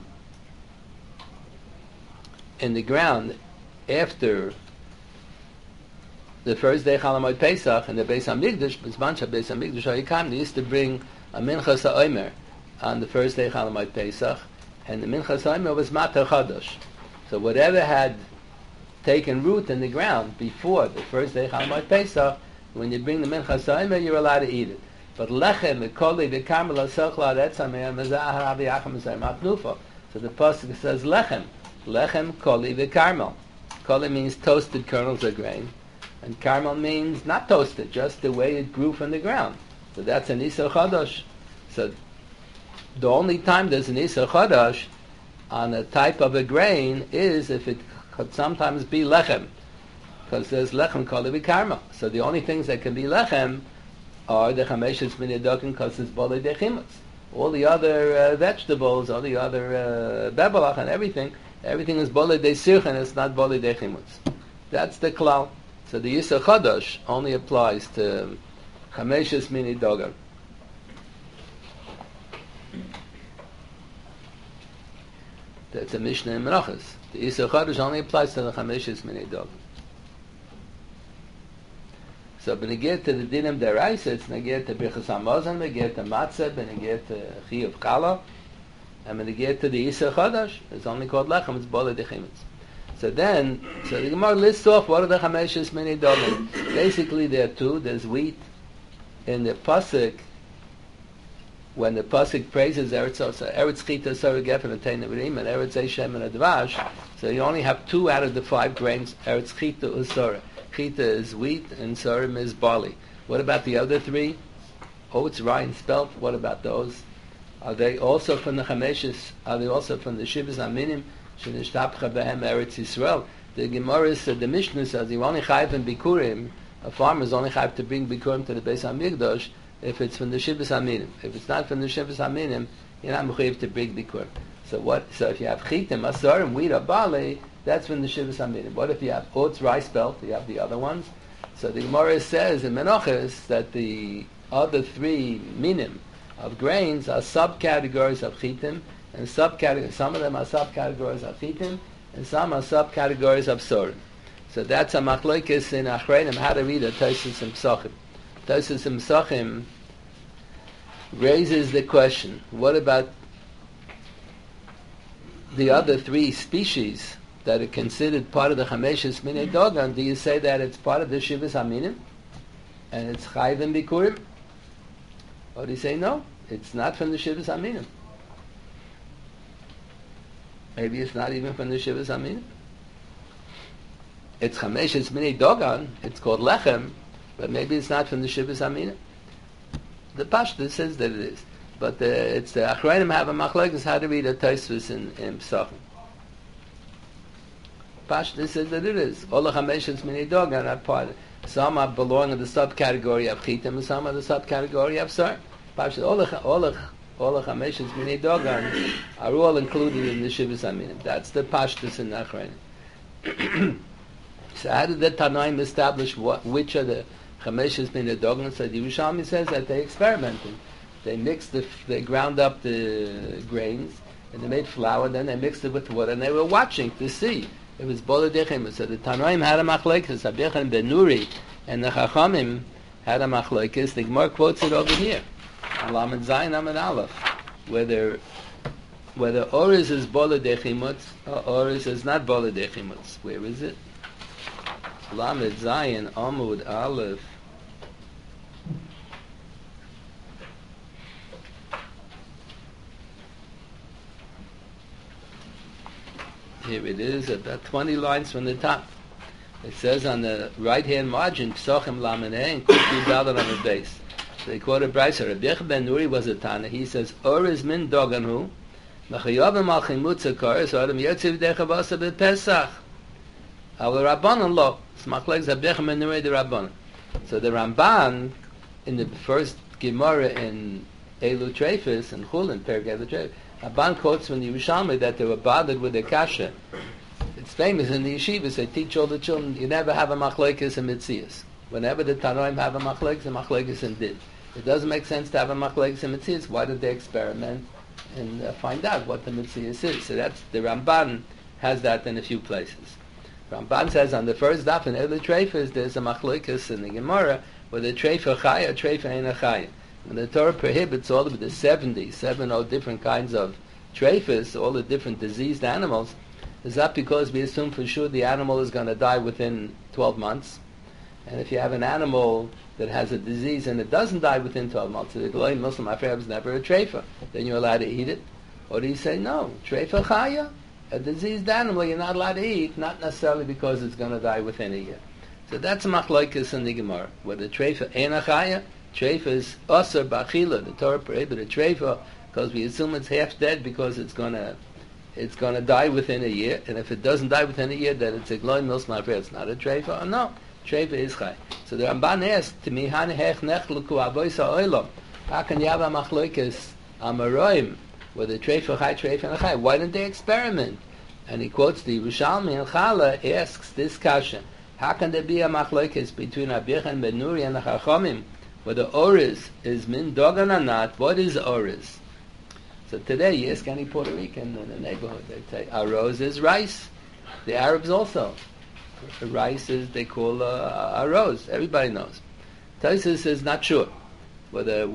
in the ground after the first day Chalamoid Pesach and the Beis Hamikdash, Bezman Beis Hamikdash Hayikam, they used to bring a Minchas HaOmer on the first day Chalamoid Pesach, and the Minchas HaOmer was Matar Chodosh. So whatever had taken root in the ground before the first day Chalamoid Pesach, when you bring the Minchas HaOmer, you're allowed to eat it. But Lechem, Ekoli, V'Karmel, HaSelchla, Retzamer, Mezah, Haravi, Acham, Mezah, Matnufa. So the pasuk says Lechem, Lechem, Koli, V'Karmel. Koli means toasted kernels of grain. And Carmel means not toasted, just the way it grew from the ground. So that's an Isar Chodosh. So the only time there's an Isar Chodosh on a type of a grain is if it could sometimes be lechem. Because there's lechem called it Carmel. So the only things that can be lechem are the chameshes b'nedokin because it's bolei dechimutz. All the other vegetables, all the other bebalach and everything is bolei desirch and it's not bolei dechimutz. That's the klal. So the Yisra Chodosh only applies to Chameshes Mini Dogan. That's a Mishnah in Menachos. The Yisra Chodosh only applies to the Chameshes Mini Dogan. So when you get to the Dinim Deraisa, it's when you get to Birchas Hamazon, when you get to Matzah, when you get to Chiyuv Chala, and when you get to the Yisra Chodosh, it's only called Lechem, it's Bolei Dechimitz. So the Gemara lists off what are the Chameshes Mini Dogan. Basically, there are two. There's wheat in the pasuk. When the pasuk praises Eretz Chita, Sora Gefen, and Tein Nevirim, and Eretz Eshem and Advash, so you only have 2 out of the 5 grains. Eretz Chita is Sora. Chita is wheat, and Sorim is barley. What about the other 3? Oats, rye, and spelt. What about those? Are they also from the Chameshes? Are they also from the Shivas Aminim? Eretz Yisrael. The Gemara said, the Mishnah says, you only chayiv in Bikurim, a farmer is only chayiv to bring Bikurim to the Beis HaMikdash if it's from the Shivas Aminim. If it's not from the Shivas Aminim, you're not chayiv to bring Bikurim. So if you have chitim, asarim, wheat, or barley, that's from the Shivas Aminim. What if you have oats, rice, spelt? You have the other ones. So the Gemara says in Menachos that the other 3 minim of grains are subcategories of chitim, and subcategories. Some of them are subcategories of chitim, and some are subcategories of sorim. So that's a machlokes in Achreinim how to read a Tosfos and Psachim. Tosfos and Psachim raises the question: what about the other 3 species that are considered part of the Chameshes Minei Dogan? Do you say that it's part of the Shivas Aminim and it's Chayv and Bikurim, or do you say no? It's not from the Shivas Aminim. Maybe it's not even from the Shivas Aminim. It's Chameshes Minei Dogan, it's called Lechem, but maybe it's not from the Shivas Aminim. The Pashto says that it is. But it's the Achrayim have a machlokes how to read a Tosfos in Psachim. Pashto says that it is. All the Chameshes Minei Dogan are part of it. Some are belong in the subcategory of Chitim, and some are the subcategory of Sar. Pashto, all the Chameshes Minei Dogan are all included in the Shivas Aminim. That's the Pashtus in Achreinim. So how did the Tanaim establish which are the Chameshes Minei Dogan? So the Yerushalmi says that they experimented. They ground up the grains, and they made flour, then they mixed it with water, and they were watching to see. It was Bolei Dechim. So the Tanaim had a machlokes, Abichan ben Nuri, and the Chachamim had a machlokes. The Gemara quotes it over here. Lamed Zayin Amud Aleph, whether Oriz is Bolei Dechimutz or Oriz is not Bolei Dechimutz. Where is it? Lamed Zayin Amud Aleph. Here it is, about 20 lines from the top. It says on the right-hand margin, Psochim Lamaneh and Kutu Dalet on the base. They quote a Brisa. Rabbi Yochanan ben Nuri was a Tana. He says, Or is min doganhu, Machayavim al chimutza kares, Adam yotziv dechavasa b'Pesach. Our Rabbanan lo. Smachlek Rabbi Yochanan ben Nuri the Rabbanan. So the Ramban, in the first Gemara in Elu Treifis, and Chulin, Perek Elu Treifis, Ramban quotes from the Yerushalmi that they were bothered with the kasha. It's famous in the yeshivas, they teach all the children, you never have a machlekes and mitzias. Whenever the Tanoim have a machlekes and did. It doesn't make sense to have a machlekes and mitzias. Why did they experiment and find out what the mitzias is? So that's, the Ramban has that in a few places. Ramban says on the first daf in Elu Treifis, there's a machlekes in the Gemara, where the treifa chaya, treifa ain't chaya. When the Torah prohibits all of the 70 different kinds of treifas, all the different diseased animals, is that because we assume for sure the animal is going to die within 12 months? And if you have an animal that has a disease and it doesn't die within 12 months, the Goy Muslim Afrab is never a treifa, then you're allowed to eat it? Or do you say, no, treifa chaya, a diseased animal you're not allowed to eat, not necessarily because it's going to die within a year. So that's machlokes in the Gemara. Whether treifa ain't a chaya, treifa is asur b'achila. The Torah prohibited treifa because we assume it's half dead because it's gonna die within a year, and if it doesn't die within a year, then it's a gloy mills ma'afer. It's not a treifa. Or no, treifa is chay. So the Ramban asked to me, "Hanehech nechluku avois ha'olam." How can you have a machlokes amaroim whether treifa chay, treifa and chay? Why didn't they experiment? And he quotes the Yerushalmi and Chala asks this kasha. How can there be a machlokes between Rabbi Yochanan ben Nuri and the Chachamim, whether oriz is min dogan or not? What is oriz? So today, you ask any Puerto Rican in the neighborhood, they say arroz is rice. The Arabs also, rice is they call arroz. Everybody knows. Taisus is not sure whether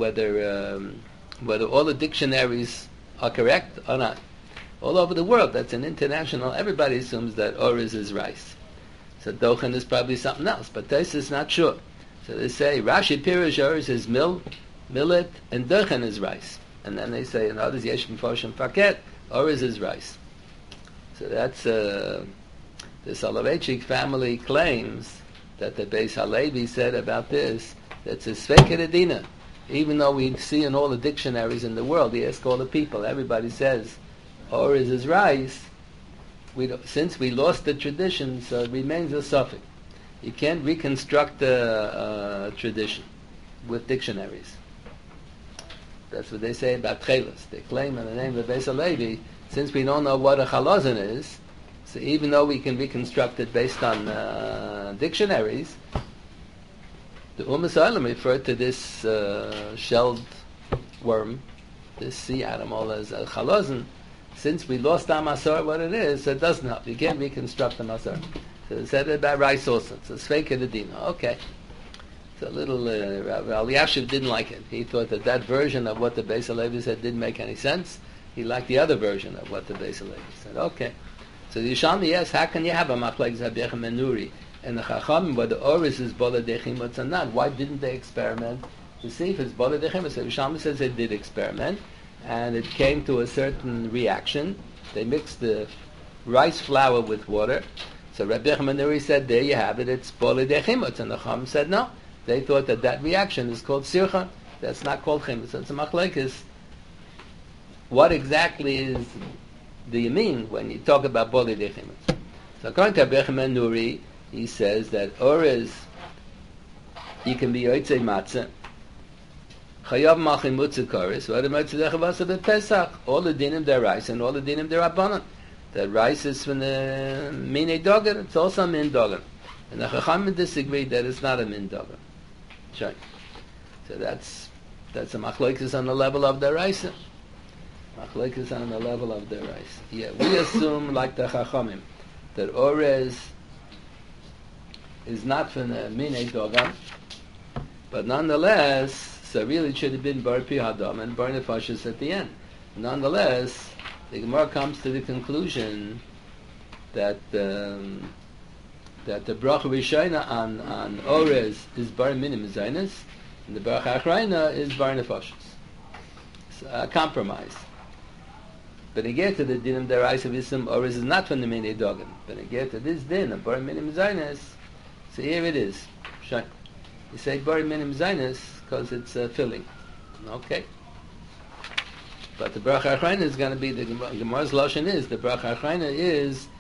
all the dictionaries are correct or not. All over the world, that's an international. Everybody assumes that oriz is rice. So dochen is probably something else, but Taisus is not sure. So they say Rashi Pirush oriz is millet, and dochen is rice. And then they say in others yesh mifashim paket, oriz is rice. So that's the Soloveitchik family claims that the Beis Halevi said about this. That's a sveiket adina. Even though we see in all the dictionaries in the world, they ask all the people, everybody says oriz is rice. Since we lost the tradition, so it remains a suffix. You can't reconstruct the tradition with dictionaries. That's what they say about chelas. They claim in the name of Beis Halevi, since we don't know what a chalazon is, so even though we can reconstruct it based on dictionaries, the Umm referred to this shelled worm, this sea animal, as a chalazon. Since we lost our masor, what it is, so it doesn't help. You can't reconstruct the masor. So they said it about rice also. So it's fake edina. Okay. So a little, Elyashiv didn't like it. He thought that version of what the Beis Halevi said didn't make any sense. He liked the other version of what the Beis Halevi said. Okay. So the Yerushalmi asks, how can you have a machlekes Rabbi Yochanan ben Nuri and the Chachamim, whether oriz is bola dechimot or not? Why didn't they experiment to see if it's bola dechimot? So the Yerushalmi says they did experiment, and it came to a certain reaction. They mixed the rice flour with water. So Rabbi Yochanan ben Nuri said, there you have it, it's bola dechimot. And the Chachamim said, no. They thought that reaction is called sircha. That's not called chimut. So it's a machlekes. What exactly do you mean when you talk about boli de chimut? So according to Rabbi Yochanan ben Nuri, he says that oriz, you can be yotzei matzah. Chayav malchim mutza koris. What about the chavasa b'Pesach? All the dinim they're rice and all the dinim they're rabbanon. The rice is from the minei dogan. It's also min dogan. And the Chachamim disagree that it's not a min dogan. Sure. So that's a machlokes on the level of the rice. Machlokes on the level of the rice. Yeah, we assume like the Chachamim that orez is not from the minei dogan, but nonetheless, so really it should have been bar pi hadam and bar nefashis at the end. Nonetheless, the Gemara comes to the conclusion that the bracha rishayna on orez is bar minim zaynis, and the bracha achrayna is bar nefashis. It's a compromise. But again to the dinim deraisa visum, or is it not from the minei dogim? But again to this din of bar minim zaynis, so here it is. You say bar minim zaynis because it's filling. Okay. But the bracha achrayna is going to be, the Gemara's lashon is, the bracha achrayna is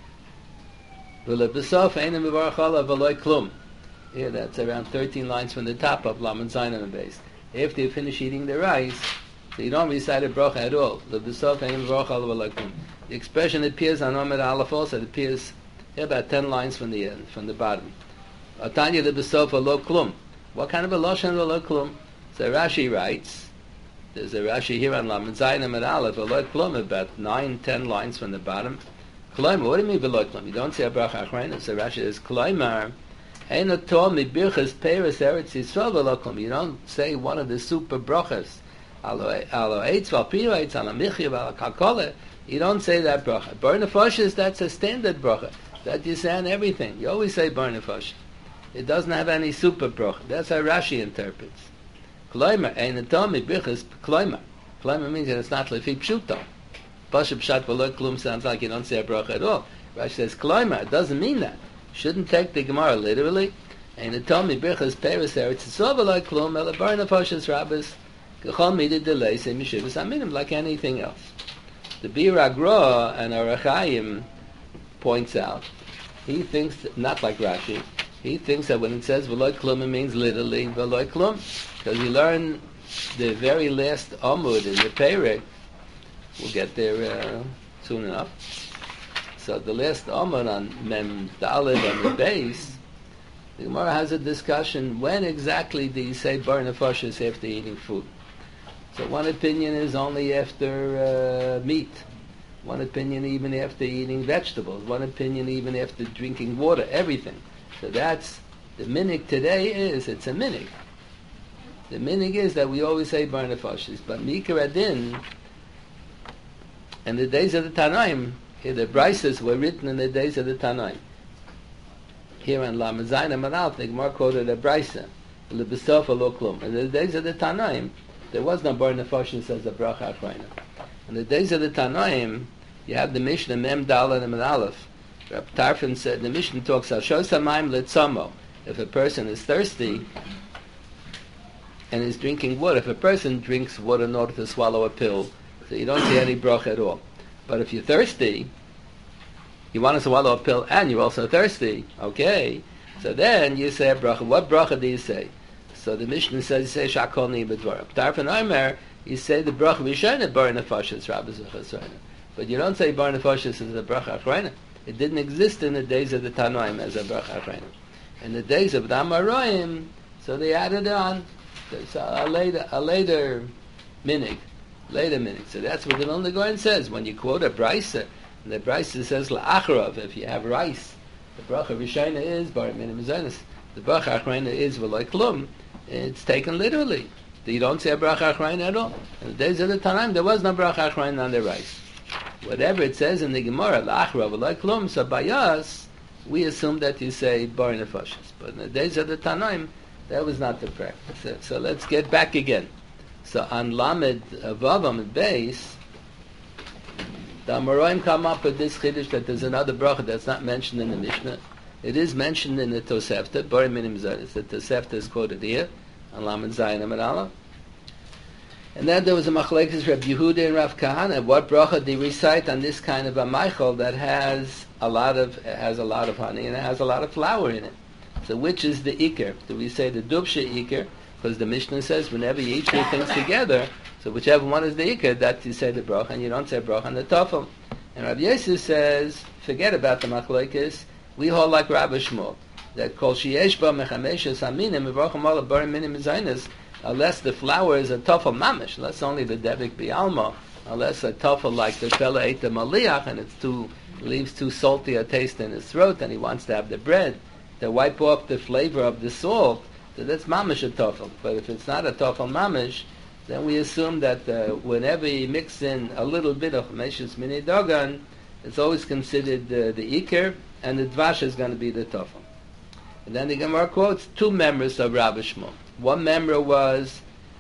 v'lebesof einem v'varach alav v'loy klum. Here that's around 13 lines from the top of Lamed Zayin on the base. After you finish eating the rice, so you don't recite a bracha at all. Lebesof einem v'varach alav v'loy klum. The expression appears on Omer Aleph also. It appears here about 10 lines from the end, from the bottom. Atanya lebesof v'lo klum. What kind of a lashon v'lo klum? So Rashi writes, there's a Rashi here on Lamed Zayin and Aleph, v'lo klum, about 9-10 lines from the bottom. Kloimar, what do you mean v'lo klum? You don't say a bracha achrayna. So Rashi says, Kloimar, ein oto mi birchas peiros eretz Yisrael v'lo klum. You don't say one of the super brachas. Alo eitz v'al piroitz, alo michya v'al kalkole. You don't say that bracha. Bar nefashis, that's a standard bracha. That you say on everything. You always say bar nefashis. It doesn't have any super bracha. That's how Rashi interprets. Kloimar, ein oto mi birchas kloimar. Kloimar means that it's not lefi pshuto. Pashup Pshat v'lo klum sounds like you don't say a bracha at all. Rashi says Kloimar, it doesn't mean that. Shouldn't take the Gemara literally. And it told me birchas peiros eretz Yisrael v'lo klum ela bar nefashis rabbis k'chol midah delay say mishivas aminim like anything else. The Bir Agra and Orach Chaim points out, he thinks not like Rashi. He thinks that when it says v'lo klum, it means literally v'lo klum, because you learn the very last Amud in the Perek. We'll get there soon enough. So the last Amud on Mem Daled on the base, the Gemara has a discussion, when exactly do you say bar nefashis after eating food? So one opinion is only after meat. One opinion even after eating vegetables. One opinion even after drinking water, everything. So that's, the minig today is, it's a minig. The minig is that we always say bar nefashis. But Mikra Adin, in the days of the Tanaim, here the Brises were written in the days of the Tanaim. Here in Lamed Zayin and Aleph, the Gemara quoted a Brisa, Lebesof v'lo klum. In the days of the Tanaim, there was no bar nefashis as a bracha achrayna. In the days of the Tanaim, you have the Mishnah Mem Daled and Aleph. Reb Tarfon said, the Mishnah talks about Shos hamayim letzamo. If a person is thirsty and is drinking water, if a person drinks water in order to swallow a pill, so you don't see any bracha at all. But if you're thirsty, you want to swallow a pill and you're also thirsty, okay, so then you say a bracha. What bracha do you say? So the Mishnah says, you say shakol ni b'dvarim. Tarfon Omer, you say the bracha v'shayna bar nefashis rabbis v'chasrayna. But you don't say bar nefashis as a bracha achrayna. It didn't exist in the days of the Tanoim as a bracha achrayna. In the days of the Amoraim, so they added on. So a later minig. So that's what the Vilna Gaon says. When you quote a brisa, and the brisa says la'acharav, if you have rice, the bracha v'shayna is bar minim zaynis. The bracha achrayna is v'lo klum. It's taken literally. You don't say a bracha achrayna at all. In the days of the Tanaim, there was no bracha achrayna on the rice. Whatever it says in the Gemara, la'acharav v'lo klum, so by us, we assume that you say bar nefashis. But in the days of the Tanaim, that was not the practice. So let's get back again. So on Lamed Vavam and base, the Amoraim come up with this chiddush that there's another bracha that's not mentioned in the Mishnah. It is mentioned in the Tosefta, Bar Minim Zaynis. The Tosefta is quoted here on Lamed Zayin and Aleph. And then there was a machlekes Reb Yehuda and Rav Kahana. What bracha they recite on this kind of a meichel that has a lot of honey and it has a lot of flour in it? So which is the ikar? Do we say the dubsha ikar? Because the Mishnah says whenever you eat two things together, so whichever one is the ikar, that you say the bracha, and you don't say bracha on the tofel. And Rabbi Yosef says, forget about the machlekes. We hold like Rabbi Shmuel that kol sheyesh ba mechameshes aminim mevarchim ala bar minim zaynis, unless the flour is a tofel mamish, unless only the devik bialma, unless a tofel like the fella ate the maliach and leaves too salty a taste in his throat, and he wants to have the bread to wipe off the flavor of the salt. So that's mamish a tofel. But if it's not a tofel mamish, then we assume that whenever you mix in a little bit of meshes mini dogan, it's always considered the ikar, and the dvash is going to be the tofel. And then the Gemara quotes two members of Rabbi Shmuel. One member was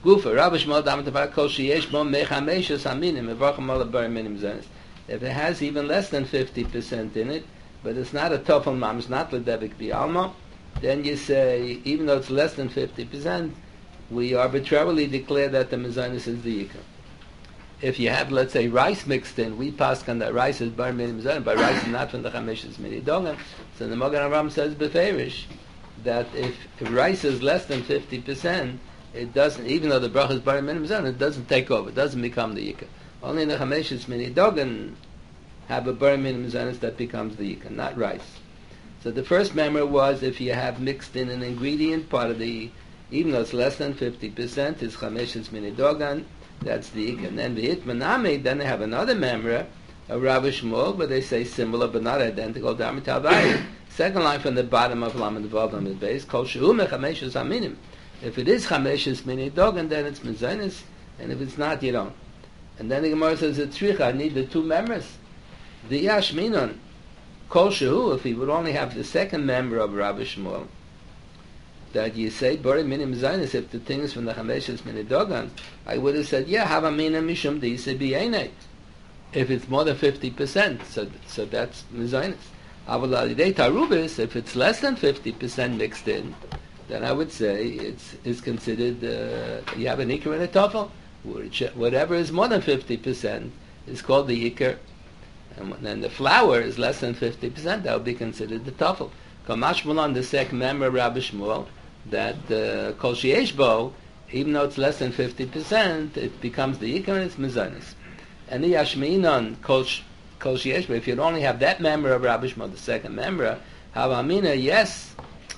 Gufa, Rabbi Shmuel Damat Tafar Kol Sheyesh Bo Mechameshus Aminim Mevarchim Ala Bar Minim Zanis. If it has even less than 50% in it, but it's not a Tofel Mam, it's not Ledevik Bialma, then you say, even though it's less than 50%, we arbitrarily declare that the Mezanis is the Yikar. If you have, let's say, rice mixed in, we pass on that rice is Bar Minim Zanis, but rice is not from the Chameshus Mini Dogan. So the Mogan Aram says Beferish that if rice is less than 50%, it doesn't, even though the bracha is Bar Minim Zanis, it doesn't take over, it doesn't become the Yikar. Only in the Chameshus Mini Dogan have a Bar Minim Zanis that becomes the Yikar, not rice. So the first member was if you have mixed in an ingredient, part of the, even though it's less than 50%, is Chameshus Mini Dogan, that's the Yikar. And then the Itmanami, then they have another member, a Rabbi Shmuel, but they say similar but not identical. Second line from the bottom of Lamed Vav Lamed Beis, Kol Shehu Mechameshus Aminim. If it is Chameshus Mini Dogan, then it's Mezanis, and if it's not, you don't. And then the Gemara says, I need the two members. The Yashminon, Kol Shehu, if he would only have the second member of Rabbi Shmuel, that you say, Bori Minim Zainis, if the thing is from the Chameshus Mini Dogan, I would have said, yeah, Hava Mina Mishum Disa B'Yenei. If it's more than 50%, so that's Zainis. Avalidei Tarubis, if it's less than 50% mixed in, then I would say it's considered, you have an Iker and a Tofel. Whatever is more than 50% is called the Iker. And then the flour is less than 50%, that would be considered the Tofel. Kamash Mulan, the second member of Rabbi Shmuel, that Kol Sheyesh Bo, even though it's less than 50%, it becomes the Yikar and it's Mezanis. And the Yashminan, Kol Sheyesh Bo, if you'd only have that member of Rabbi Shmuel, the second member, Havamina, yes,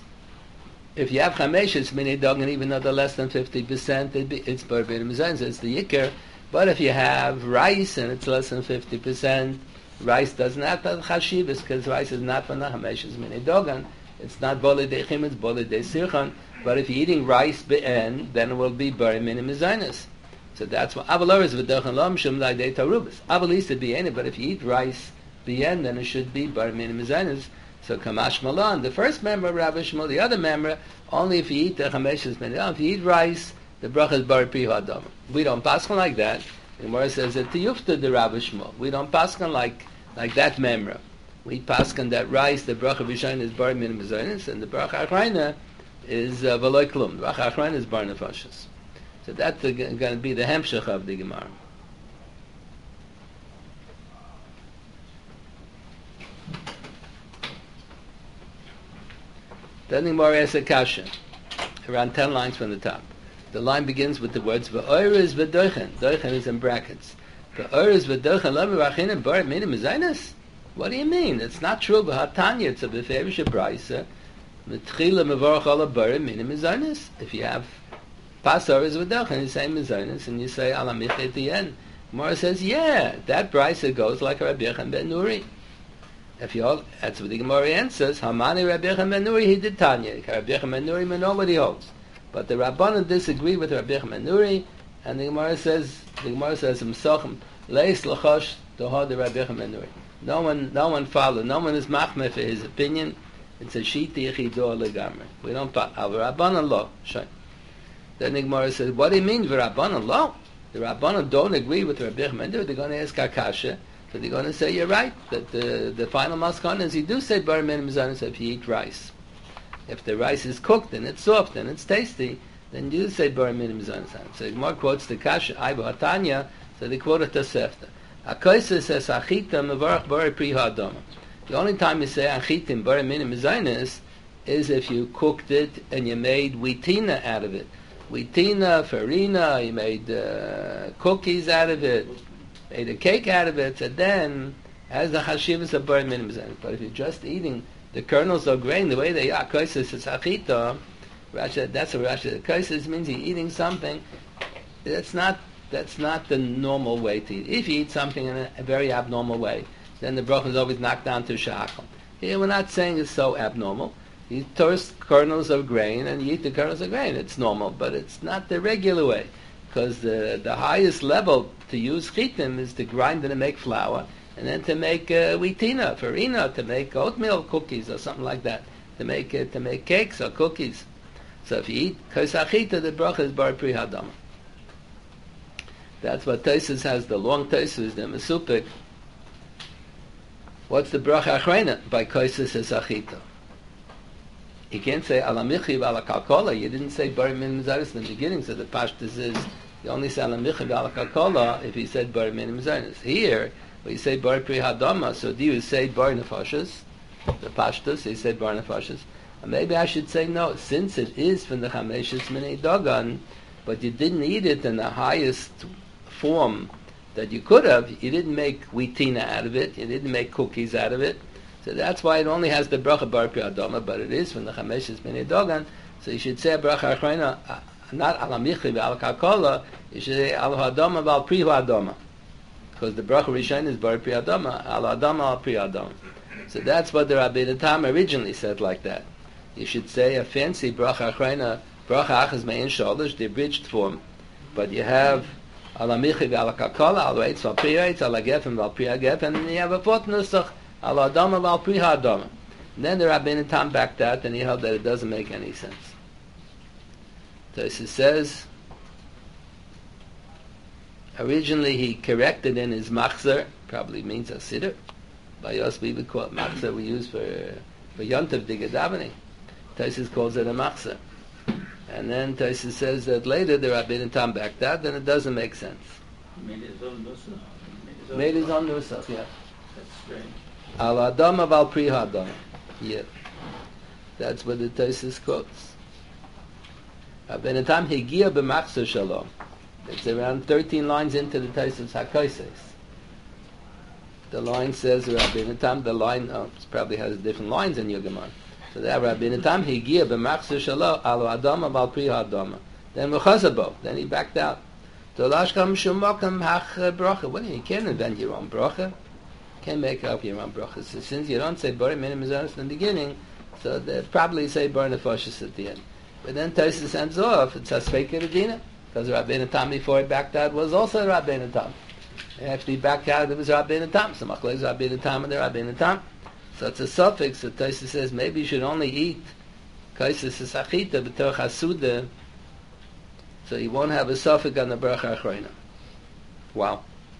if you have Chameshus Mini Dogan, even though they're less than 50%, it's Bar Minim Zanis, it's the Yikar. But if you have rice and it's less than 50%, rice doesn't have the Chashivas, because rice is not from the Chameshus Mini Dogan. It's not Bolei Dechim, it's Bolei De Sirchan. But if you're eating rice be'en, then it will be Bar Minim Zanis. So that's what Avalor is V'Dochan Lom Shum Lai De Tarubas. Avalista be'en, but if you eat rice be'en, then it should be Bar Minim Zanis. So Kamash Malan, the first member of Rabbi Shmuel, the other member, only if you eat the Chameshus Mini Dogan. If you eat rice, the bracha is Bar Pri Hadam. We don't paskan like that. The Gemara says that Tiyufta the Rabbi Shmuel. We don't paskan like that memra. We paskan that rice, the bracha Rishon is Bar Minim Zanis, and the bracha Achrayna is V'Loi Klum. The bracha Achrayna is Bar Nefashos. So that's going to be the hemshech of the Gemara. Then the Gemara asks a kasha, around 10 lines from the top. The line begins with the words V'Oiris V'Doichen. Doichen is in brackets. V'Oiris V'Doichen Lo Merachin Bar Minim Zanis. What do you mean? It's not true. V'Hatanya, it's a Beferish Braisa. M'tchila Mevorach Ala Bar Minim Zanis. If you have Pas Oiris V'Doichen, you say Mizanis, and you say Alamich at the end. Gemara says, yeah, that Braisa goes like Rabbi Yechon ben Nuri. If you hold, that's what the Gemara answers. Hamani Rabbi Yechon ben Nuri, he did Tanya. Rabbi Yechon ben Nuri, we know what he holds. But the Rabbanan disagree with Rabbi Yechon ben Nuri, and the Gemara says Himsochem Leis Lachosh Dohad the Rabbi Yechon ben Nuri. No one followed. No one is machmeh for his opinion. It's a shiti yichido legamre. We don't follow. Our Rabbanan law. Then the Gemara says, what do you mean Rabbanan law? The Rabbanan don't agree with Rabbi Yechon ben Nuri. They're going to ask Akasha. So they're going to say, you're right, that the final maskana is you do say Bar Minim Zanis if you eat rice. If the rice is cooked and it's soft and it's tasty, then you say Bar Minim Zanis. So the Gemara quotes the Kasha, Aiba Hatanya, so they quote it Tosefta. Akoisa says, Achita Mevarach Bar Pri Ha'adama. The only time you say Achitim Bar Minim Zanis is if you cooked it and you made wheatina out of it. Wheatina, farina, you made cookies out of it, made a cake out of it, so then as the chashivas of Bar Minim Zanis. But if you're just eating the kernels of grain, the way they are, koises is achita, that's what Rashi, koises means you're eating something, that's not the normal way to eat. If you eat something in a very abnormal way, then the bracha is always knocked down to shachal. Here we're not saying it's so abnormal. You toast kernels of grain and you eat the kernels of grain. It's normal, but it's not the regular way. Because the highest level to use chitim is to grind and to make flour, and then to make wheatina, farina, to make oatmeal cookies or something like that, to make cakes or cookies. So if you eat kosachita, the bracha is bar pri hadama. That's what Taisus has, the long Taisus, the Mesupik. What's the bracha achrona? By koises esachita. You can't say ala michi v'ala kalkola. You didn't say bari minim zaris in the beginning, so the pashtus is you only say ala michi v'ala kalkola if you said bari minim zaris. Here, when you say bari pri hadama, so do you say bari nefashas? The pashtus, you say bari nefashas. And maybe I should say no, since it is from the chameshes minei dagan, but you didn't eat it in the highest form that you could have. You didn't make wheatina out of it. You didn't make cookies out of it. So that's why it only has the bracha bar pi adama, but it is from the chameshes minei dagan. So you should say a bracha achrona, not ala michi ve'al kalkola. You should say ala hadama ve'al pri hadama, because the bracha rishon is bar pi adama, ala hadama al pri adama. So that's what the Rabbeinu Tam originally said like that. You should say a fancy bracha achrona, bracha achas mein sholosh, the abridged form, but you have ala michi ve'ala kalkola, ala eitz ve'al pri eitz, ala gefen ve'al pri gefen, and then you have a fourth nusach, ala adama ve'al pri ha'adama. Then the Rabbeinu Tam backed out, and he held that it doesn't make any sense. Tosfos says, originally he corrected in his machzer, probably means a siddur. By us we would call it machzer, we use for yontav digga davening. Tosfos calls it a machzer. And then Tosfos says that later the Rabbeinu Tam backed out, then it doesn't make sense. Made his own nusach. Made his own nusach, yeah. That's strange. Al adama val pri hadama. Yeah. That's what the Tosfos quotes. Rabbeinu Tam higia b'machzer shalom. It's around 13 lines into the Tosfos HaKosos. The line says Rabbeinu Tam, the line probably has different lines in your Gemara. So that Rabbeinu Tam higia b'machzer shalom al adama val pri hadama. Then v'chazabo. Then he backed out. Dolashkam shumokam hach bracha. What, you can't invent your own bracha. Can't make up your own bracha. So since you don't say bari minim zaris in the beginning, so they probably say bari nefashis at the end. But then Tosfos ends off. It says fake Kedina, because Rabbeinu Tam before he backed out was also Rabbeinu Tam. After he backed out, it was Rabbeinu Tam. So machlekes Rabbeinu Tam and the Rabbeinu Tam. So it's a suffix. So Tosfos says maybe you should only eat kaisis esachita b'tor chasuda, so you won't have a suffix on the bracha achrona. Wow.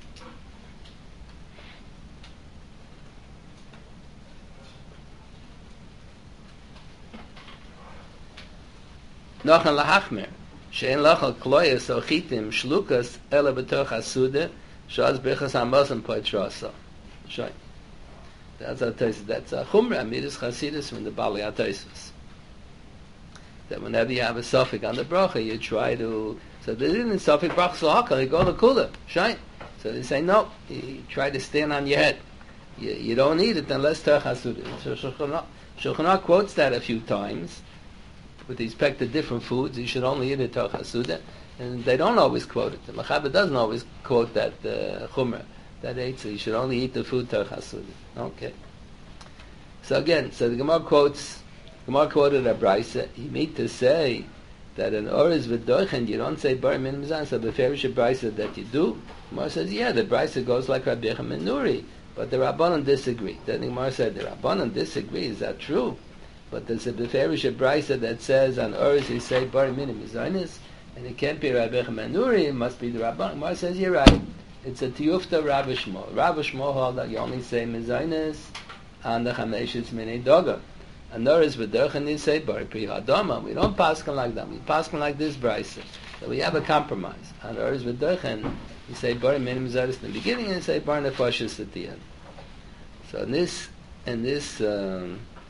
Nochen lahachmer, she'en lachal kloyes o chitim shlukas ela b'tor chasuda, shaz b'chas hamazon poitrasa. Shoy. That's a Tosfos. That's a chumra midas chasidus from the Bali HaTosfos. That whenever you have a suffix on the bracha, you try to. So they didn't suffix bracha salakal. You go to kula shine. So they say no. You try to stand on your head. You don't eat it unless ter chasuda. So Shulchan Aruch quotes that a few times with respect to different foods. You should only eat it ter chasuda, and they don't always quote it. The Mechaber doesn't always quote that chumra. That ate, so you should only eat the food ter chasuda. Okay. So again, so the Gemara quoted a brisa. He made to say that an oriz v'doichen you don't say bar minim zan. So the beferish brisa that you do. Gemara says yeah, the brisa goes like Rabbi Yechim and Nuri, but the Rabbanon disagree. Then the Gemara said the Rabbanon disagree. Is that true? But there's a beferish brisa that says on oriz you say bar minim zanis, and it can't be Rabbi Yechim and Nuri. It must be the Rabbanon. Gemara says you're right. It's a tiyufta Rabbi Shmuel. Rabbi Shmuel held that you only say mezainis on the chameshes minei dagan. And there is v'derchen you say bari pri hadama. We don't paskin like that. We paskin like this brisa. So we have a compromise. And there is v'derchen you say bari minim zaris in the beginning and you say bari nefashis at the end. So in this, the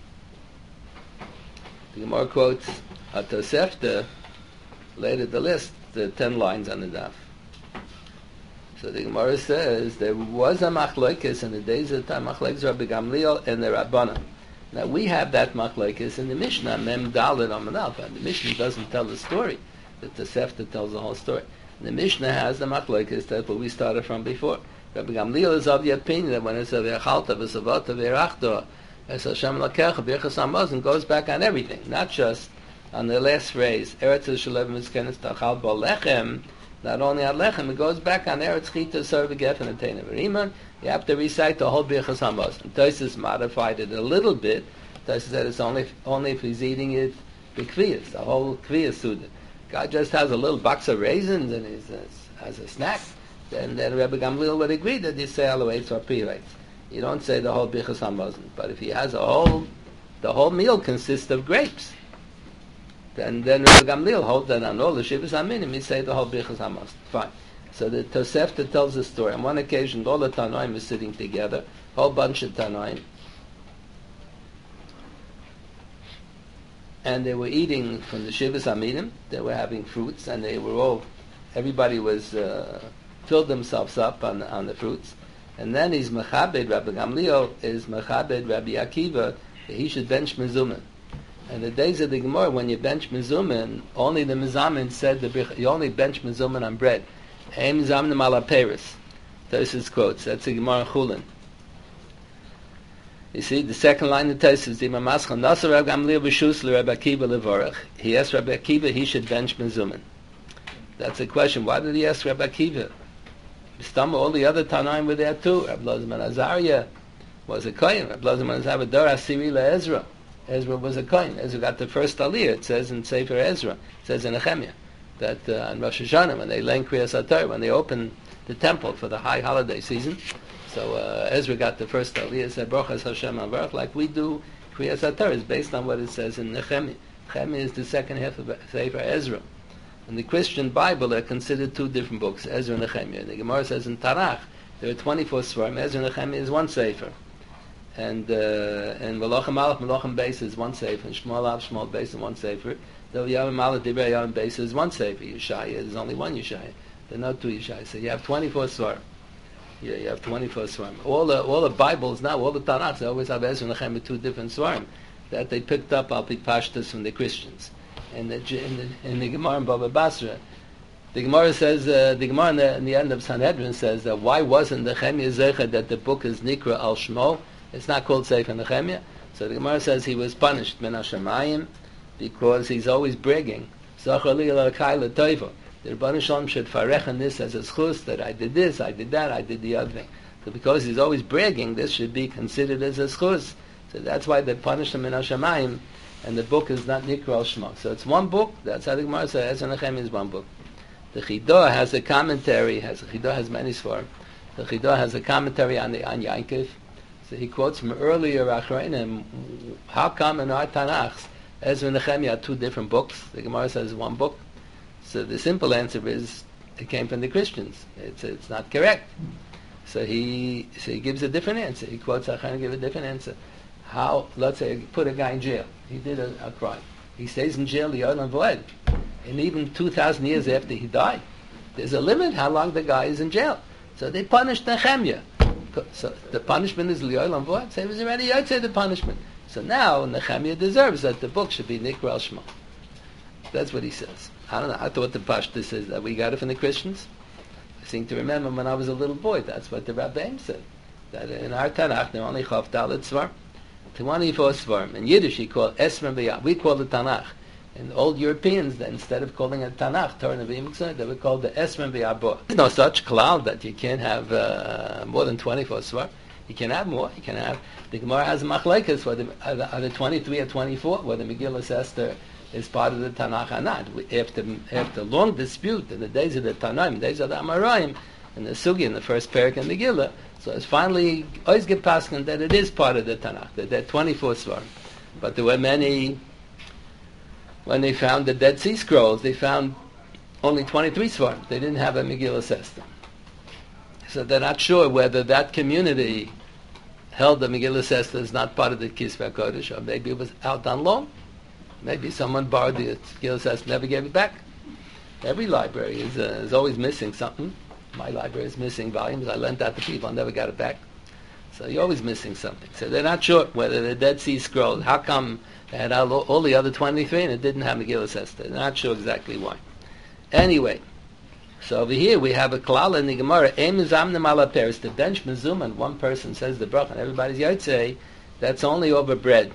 Gemara quotes a Tosefta later the list, the 10 lines on the daf. So the Gemara says there was a machlokes in the days of the time, machlokes Rabbi Gamliel and the Rabbanan. Now we have that machlokes in the Mishnah, Mem Daled Amud Aleph. The Mishnah doesn't tell the story. The Tosefta tells the whole story. And the Mishnah has the machlokes, that's what we started from before. Rabbi Gamliel is of the opinion that when it says V'achalta v'savata v'erachta es Hashem lakecha b'yechas hamazon goes back on everything, not just on the last phrase Eretz Shalev Mizkenes Tachal Bo Lechem. Not only on lechem, it goes back on eretz chita, serve gefen, and teina v'riman. You have to recite the whole birchas hamazon. Tosfos modified it a little bit. Tosfos said it's only if he's eating it b'kviyas, the whole kviyas suda. God just has a little box of raisins and as a snack. then Rebbe Gamliel would agree that you say alohates or pilates. You don't say the whole bichas hamazon. But if he has the whole meal consists of grapes, then Rebbe Gamliel holds that on all the shivas aminim, he say the whole bichas hamazon. Fine. So the Tosefta tells the story. On one occasion, all the Tanoim were sitting together, a whole bunch of Tanoim, and they were eating from the shivas aminim. They were having fruits, and everybody was filled themselves up on the fruits. And then he's Mechabed, Rabbi Gamliel is Mechabed, Rabbi Akiva, that he should bench Mezuman. And the days of the Gemara, when you bench Mezuman, only the Mezamin said you only bench Mezuman on bread. Ein Mezamnim ala Peres. Tosis quotes. That's the Gemara in Chulin. You see, the second line of Tosis, the Mamaschal, Nasa Rabbi Gamliel b'shus Rabbi Akiva levorach. He asked Rabbi Akiva he should bench Mezuman. That's the question. Why did he ask Rabbi Akiva? All the other Tanaim were there too. Rabbi Elazar ben Azariah was a Kohen. Rabbi Elazar ben Azariah Dor Asiri leEzra. Ezra was a Kohen. Ezra got the first Aliyah. It says in Sefer Ezra. It says in Nehemiah that on Rosh Hashanah, when they learned Kriyas HaTorah, when they opened the temple for the high holiday season, so Ezra got the first Aliyah. Said Baruch Hashem Avarach, like we do Kriyas HaTorah is based on what it says in Nehemiah. Nehemiah is the second half of Sefer Ezra. In the Christian Bible, they're considered two different books, Ezra and Nehemiah. The Gemara says in Tanakh, there are 24 Svarim. Ezra and Nehemiah is one Sefer. And Melachim Aleph, Melachim Beis is one Sefer. And Shmuel Aleph, Shmuel Beis is one Sefer. Though Yavim Aleph, Divrei Yavim Beis is one Sefer. Yeshaya, there's only one Yeshaya. There are not two Yeshaya. So you have 24 Svarim. Yeah, you have 24 Svarim. All the Bibles now, all the Tanakhs, they always have Ezra and Nehemiah, two different Svarim that they picked up Al Pi Pashtus from the Christians. In the Gemara in Baba Basra, the Gemara says, the Gemara in the end of Sanhedrin says that why wasn't Nehemiah Zecher that the book is Nikra al Shmo? It's not called Sefer Nehemiah. So the Gemara says he was punished min hashamayim because he's always bragging. Zachar li l'kai l'toivo. The Rebbeinu Shalom should farechen this as a schus that I did this, I did that, I did the other thing. So because he's always bragging, this should be considered as a schus. So that's why they punished him min hashamayim. And the book is not Nikra al Shmo. So it's one book. That's how the Gemara says. Ezra Nehemiah is one book. The Chidah has a commentary. Chidah has many svarim. The Chidah has a commentary on Yankov. So he quotes from earlier Achronim. How come in our Tanakhs Ezra and Nehemiah are two different books? The Gemara says one book. So the simple answer is it came from the Christians. It's not correct. So he gives a different answer. He quotes Achronim, give a different answer. How, let's say, put a guy in jail. He did a crime. He stays in jail, Yolam Voed. And even 2,000 years after he died, there's a limit how long the guy is in jail. So they punished Nehemiah. So the punishment is Yolam Voed. So he was already outside the punishment. So now Nehemiah deserves that the book should be Nikra al Shmo. That's what he says. I don't know. I thought the Pashtus says that we got it from the Christians. I seem to remember when I was a little boy, that's what the Rabbeim said. That in our Tanakh, there are only Chav Dalet Tzvar. 24 Svarim. In Yiddish, he called Esmer B'Yah. We call it Tanakh. And old Europeans, instead of calling it Tanakh, Torah Nevi'im, they would call the Esmer B'Yah book. There's no such cloud that you can't have more than 24 Svarim. You can have more. You can have. The Gemara has Machlekes, whether are the 23 or 24, whether Megillah Esther is part of the Tanakh or not. After long dispute in the days of the Tanaim, days of the Amoraim, and the Sugi in the first parak in Megillah, so it's finally always get past that it is part of the Tanakh, that there are 24 Svarim. But there were many, when they found the Dead Sea Scrolls, they found only 23 Svarim. They didn't have a Megillah Esther. So they're not sure whether that community held the Megillah Esther is not part of the Kisvei HaKodesh, or maybe it was out on loan. Maybe someone borrowed the Megillah Esther, never gave it back. Every library is always missing something. My library is missing volumes. I lent out to people. I never got it back. So you're always missing something. So they're not sure whether the Dead Sea Scrolls, how come they had all the other 23 and it didn't have Megillah Esther. They're not sure exactly why. Anyway, so over here we have a klala in the Gemara, Ein mezamnim ala peres, the bench mezuman, one person says the bracha, and everybody's yotzei, that's only over bread.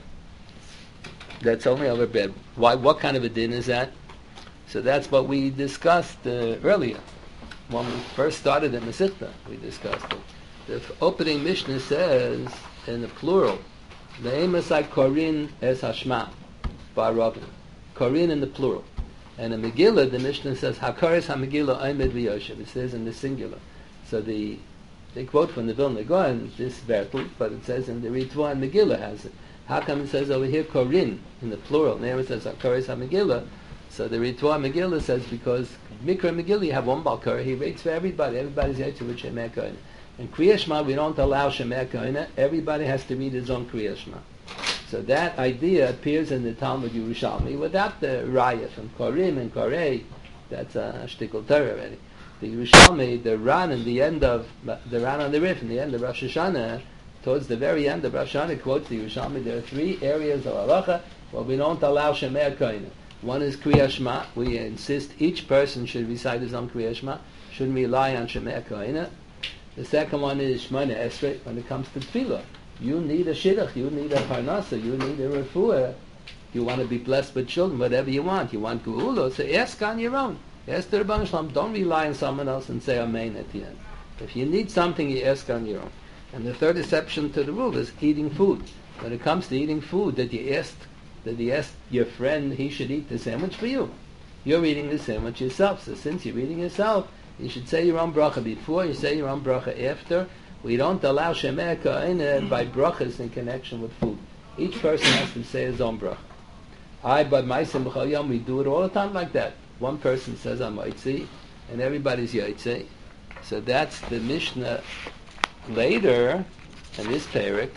That's only over bread. Why? What kind of a din is that? So that's what we discussed earlier. When we first started in Masechta, we discussed it. The opening Mishnah says, in the plural, Ve'emasai korin es hashma, ba'ravim. Korin in the plural. And in Megillah, the Mishnah says, Hakaris ha-Megillah oimed v'yoshev. It says in the singular. So they quote from the Vilna Gaon this Bertel, but it says in the Ritva and Megillah has it. How come it says over here Korin in the plural? There it says Koris HaMegillah. So the Ritva Megillah says because Mikra Megillah you have one Balkar, he rates for everybody. Everybody's Yaitse with Shemei Kohen. In Kriya Shema we don't allow Shemei Kohen. Everybody has to read his own Kriya Shema. So that idea appears in the Talmud Yerushalmi without the Raya from Korim and Korei. That's a shtickle Torah already. The Yerushalmi, the Ran in the end of the Ran on the Rif in the end of Rosh Hashanah, towards the very end of Rosh Hashanah, quotes the Yerushalmi. There are three areas of halacha where we don't allow Shemei Kohen. One is Kriya Shema. We insist each person should recite his own Kriya Shema. Shouldn't rely on Shemei Kohen. The second one is Shmona Esrei. When it comes to Tefillah, you need a shidduch, you need a parnasa, you need a refuah. You want to be blessed with children, whatever you want. You want geula, so ask on your own. Ask the Rebbeinu Shalom. Don't rely on someone else and say amen at the end. If you need something, you ask on your own. And the third exception to the rule is eating food. When it comes to eating food, that you asked your friend he should eat the sandwich for you. You're eating the sandwich yourself. So since you're eating yourself, you should say your own bracha before, you say your own bracha after. We don't allow Shemei Kohen by brachas in connection with food. Each person has to say his own bracha. But Ma'aseh B'chol Yom, we do it all the time like that. One person says Hamaitzi, and everybody's Yaitze. So that's the Mishnah later in this parak.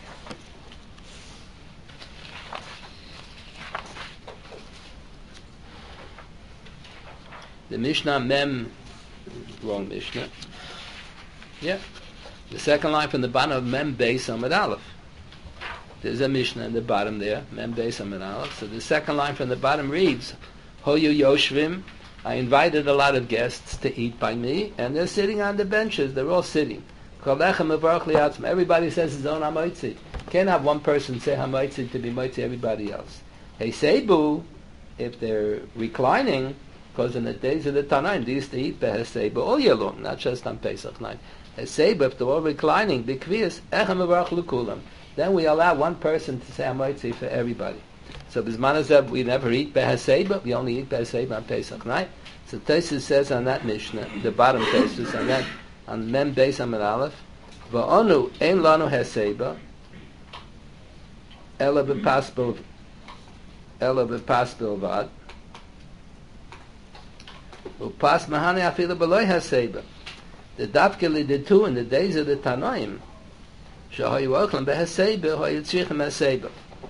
The Mishnah Mem, wrong Mishnah. Yeah. The second line from the bottom of Mem Beis Amud Aleph. There's a Mishnah in the bottom there, Mem Beis Amud Aleph. So the second line from the bottom reads, Hoyu Yoshvim, I invited a lot of guests to eat by me, and they're sitting on the benches, they're all sitting. Everybody says his own Hamaitzi. Can't have one person say Hamaitzi to be Maitzi everybody else. Hey Seibu, if they're reclining, because in the days of the Tanaim, they used to eat Beheseibu all year long, not just on Pesach night. Heseibu, if they're all reclining, B'kvias, Echem Mevarach L'kulam. Then we allow one person to say Hamaitzi for everybody. So Bizman Hazeh, we never eat Beheseibu, we only eat Beheseibu on Pesach night. So Tosfos says on that Mishnah, the bottom Tosfos, on that, on Mem Beis Amud Aleph, Va'onu ein lanu Heseibu, Ela b'paspil vad, Upas mahane afilu b'loy Heseibu. The Dafkeli did too in the days of the Tanoim, Shahayu Ochlam Beheseibu, Hayu Tzrichim Heseibu.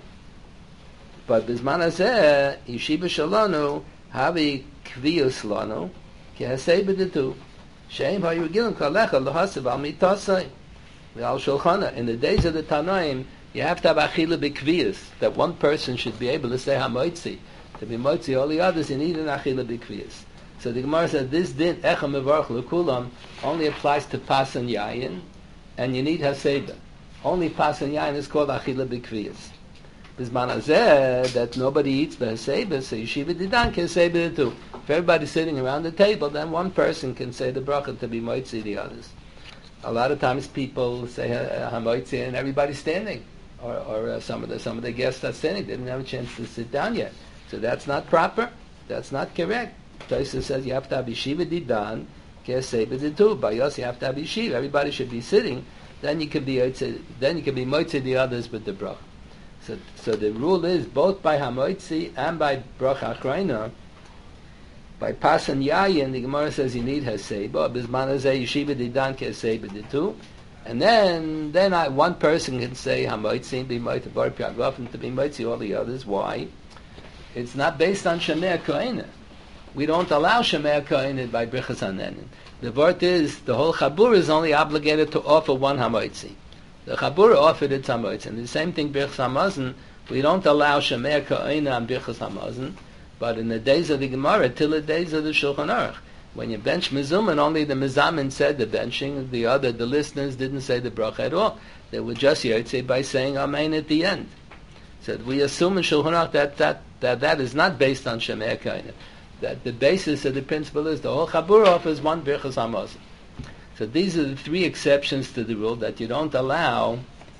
But Bizman Hazeh, Yeshiva Shalonu, Havi Kvius Lanu, Ki Heseibu did too. Sheim Hayu Gilim Kalecha L'Hasev Al Mitasai. Al Shulchana. In the days of the Tanoim, you have to have Achila B'Kvius, that one person should be able to say Hamoitzi. To be Moitzi, all the others, you need an Achila B'Kvius. So the Gemara said this din Echem Mevarach L'Kulam only applies to Pas and Yayin, and you need Haseiba. Only Pas and Yayin is called Achila B'Kvius. Bizman Hazeh, that nobody eats Beheseiba, so Yeshiva Didan can say it too. If everybody's sitting around the table, then one person can say the bracha to be Moitzi the others. A lot of times people say Hamoitzi and everybody's standing, or some of the guests are standing. They didn't have a chance to sit down yet. So that's not proper. That's not correct. Tosfos says you have to have Yeshiva Didan, Keseiba Ditu. By us, you have to have Yeshiva. Everybody should be sitting. Then you can be Moitzi the others with the bracha. So the rule is both by Hamoitzi and by bracha Achreina. By Pas and Yayin, the Gemara says you need Heseiba. Bizman Hazeh Yeshiva Didan Keseiba Ditu. And then one person can say Hamoitzi and be Moitzi Bar Piagov to be Moitzi all the others. Why? It's not based on Shemei Kohen. We don't allow Shemei Kohen by Brichas Hanenin. The word is, the whole Chabur is only obligated to offer one Hamoitzi. The Chabur offered its Hamoitzi. And the same thing, Brichas Hamazon, we don't allow Shemei Kohen on Brichas Hamazon, but in the days of the Gemara, till the days of the Shulchan Aruch, when you bench Mezuman, only the Mezamin said the benching, the listeners didn't say the bracha at all. They were just Yotzei by saying Amen at the end. So we assume in Shulchan Aruch that is not based on Shemei Kohen. That the basis of the principle is the whole Chabur offers one Birchas Hamazon. So these are the three exceptions to the rule that you don't allow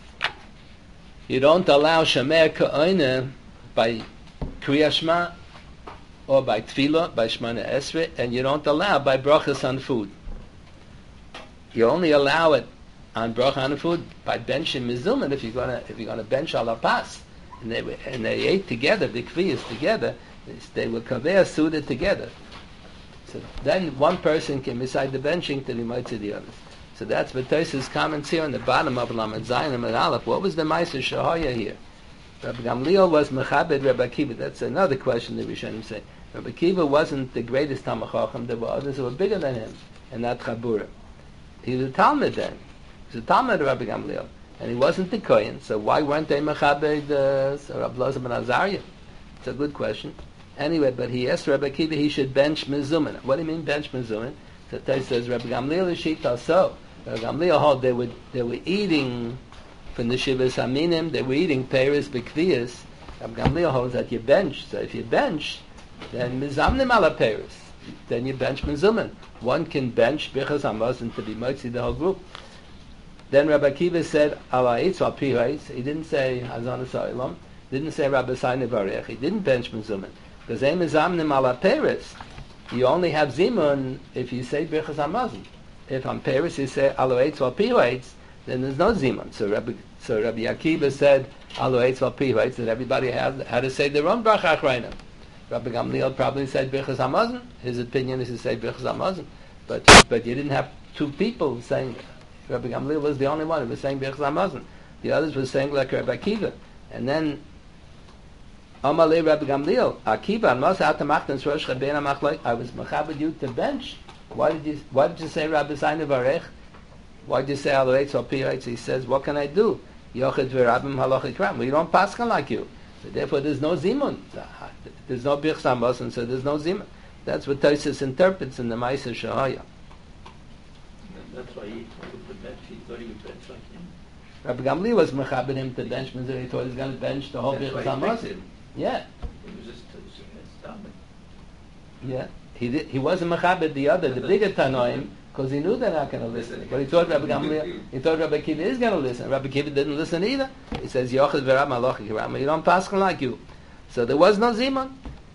Shemei Kohen by Kriya Shema or by Tefillah, by Shmona Esrei, and you don't allow by brachas on food. You only allow it on bracha on the food by benching mizuman if you're gonna bench ala pas, and they ate together, the kviyas together. They were kaveh suda together. So then one person can beside the benching to be mitzvah the others. So that's B'Tos's comments here on the bottom of Lamed Zayin and Aleph. What was the Ma'aser Shahaya here? Rabbi Gamliel was Mechabed Rabbi Akiva. That's another question that we shouldn't say. Rabbi Akiva wasn't the greatest Talmid Chacham. There were others who were bigger than him in that Chabura. He was a Talmud then. He was a Talmud of Rabbi Gamliel. And he wasn't the Kohen. So why weren't they Mechabed Rabbi Elazar ben Azariah? It's a good question. Anyway, but he asked Rabbi Akiva he should bench Mizuman. What do you mean bench Mizuman? So Tais says Rabbi Gamliel is Shita so. Rabbi Gamliel held they were eating from the Shivas Haminim, they were eating Peres B'Kviyas. Rabbi Gamliel holds that you bench. So if you bench, then Mizamnim ala Peres. Then you bench Mizuman. One can bench Bichas Hamazon to be Motzi the whole group. Then Rabbi Akiva said, Ala Eitz al Pihais. He didn't say Hazan Sa'ilam. Didn't say Rabbi Saini Varech. He didn't bench Mizuman. Because Ein Mizamnim ala Peres. You only have Zimun if you say Bichas Hamazon. If on Paris you say Aloetz or Pihuetz, then there's no Zimun. So Rabbi Akiva said Aloetz or Pihuetz, that everybody had to say their own Bracha Achrayna. Rabbi Gamliel probably said Birchas Hamazon. His opinion is to say Birchas Hamazon. But you didn't have two people saying, Rabbi Gamliel was the only one who was saying Birchas Hamazon. The others were saying like Rabbi Akiva. And then Amalei Rabbi Gamliel, Akiva, I was machabed you to bench. Why did you say Rabbi Zayin Varech? Why did you say Aloetz or Pihuetz? He says, what can I do? Yochid v'Rabbim halachik ram. We don't paskan like you. So therefore there's no zimun. There's no birch sambos, and so there's no zimun. That's what Tosfos interprets in the Ma'aser Shahaya. That's why he took the bench. He thought he would bench like him. Rabbi Gamliel was mechabed him to bench, means that he thought he was going to bench the whole birch sambos. Yeah. It was just stomach. Yeah. He wasn't mechabed the bigger Tanoim, because he knew they're not going to listen. But he thought Rabbi Akiva is going to listen. Rabbi Akiva didn't listen either. He says, Yochid v'Rab malachik ram. You don't paskin like you. So there was no zimun.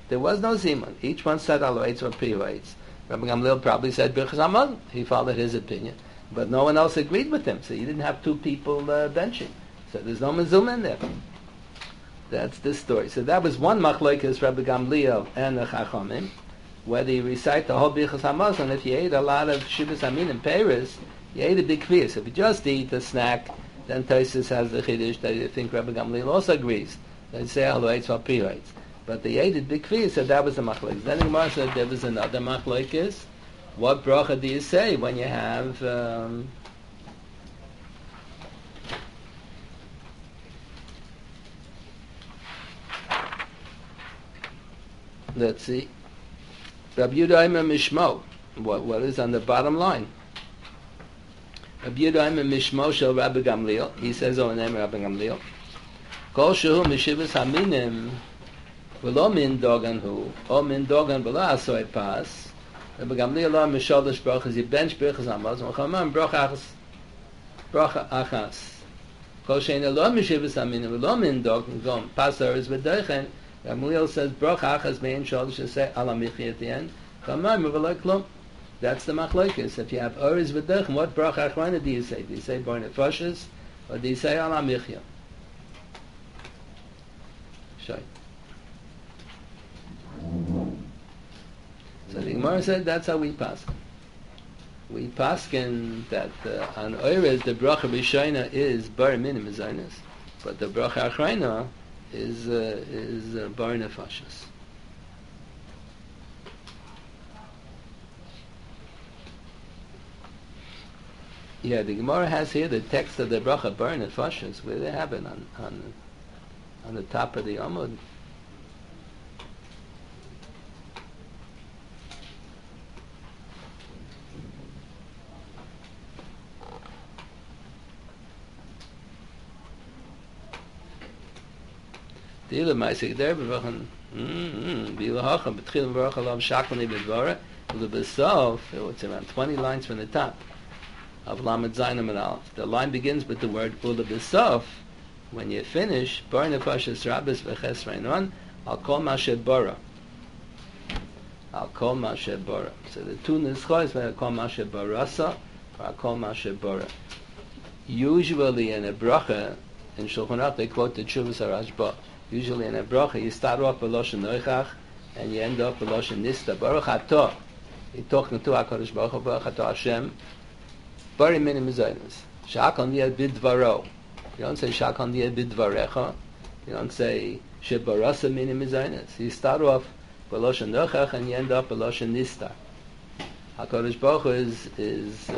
Each one said Aloetz or Pihuetz. Rabbi Gamliel probably said Birchas Hamazon. He followed his opinion. But no one else agreed with him. So you didn't have two people benching. So there's no mezumah in there. That's the story. So that was one machlokes Rabbi Gamliel and the Chachamim. Whether you recite the whole Birchas Hamazon, if you ate a lot of Shivas Hamin in Paris, you ate a big kviyas. If you just eat a snack, then Tosfos has the chiddush that you think Rabbi Gamliel also agrees. They say Aloetz or Pihuetz. But they ate a big kviyas, so that was the machlokes. Then the Gemara said there was another machlokes. What bracha do you say when you have let's see. Rabbi Yehuda Mishmo. What is on the bottom line? Rabbi Yehuda Mishmo shel Rabbi Gamliel. He says, "Oh, name Rabbi Gamliel. Kol shehu mishivas haminim v'lo min dogan hu, o min dogan v'lo asoy pas." Rabbi Gamliel lo misholosh brachas. He bench brachas hamazon. Chamam bracha achas. Kol shehu lo mishivas haminim v'lo min dogan gom pasar is v'doichen. Gamliel says bracha achas mein sholosh say ala michi at the end. Chamam v'lo klum. That's the machlokes. If you have oriz v'doichen, what bracha achrona do you say? Do you say bar nefashos or do you say ala michya? So the Gemara said that's how we paskin. We paskin that on Oirez the bracha b'shayna is bar minim zaynas, but the bracha achrayna is bar nefashos. Yeah, the Gemara has here the text of the bracha bar nefashos, where they have it on the top of the Amud. Dile meisig der bewachen bila hacham betchilim baruch alav shaklani bedvara ulebesof. It's around 20 lines from the top of Lamed Zayin and Aleph. The line begins with the word ulebesof. When you finish, bar nefashos rabbis v'ches reinon al kol mashe bara. Al kol mashe bara. So the two nischos al kol mashe barasa or Kol Mashe Bara. Usually in a bracha, in Shulchan Aruch, they quote the Tshuvas HaRashba. Usually in a bracha, you start off with Loshen Noichach, and you end up with Loshen Nista. Baruch Atah. You're talking to HaKadosh Baruch Hu, Baruch Atah Hashem. Bari Minim Zaynis. Sha'akal Niyad Bidvaro. You don't say Sha'akal Niyad Bidvarecha. You don't say Shebarasa Minim Zaynis. You start off with Loshen Noichach, and you end up with Loshen Nista. HaKadosh Baruch Hu is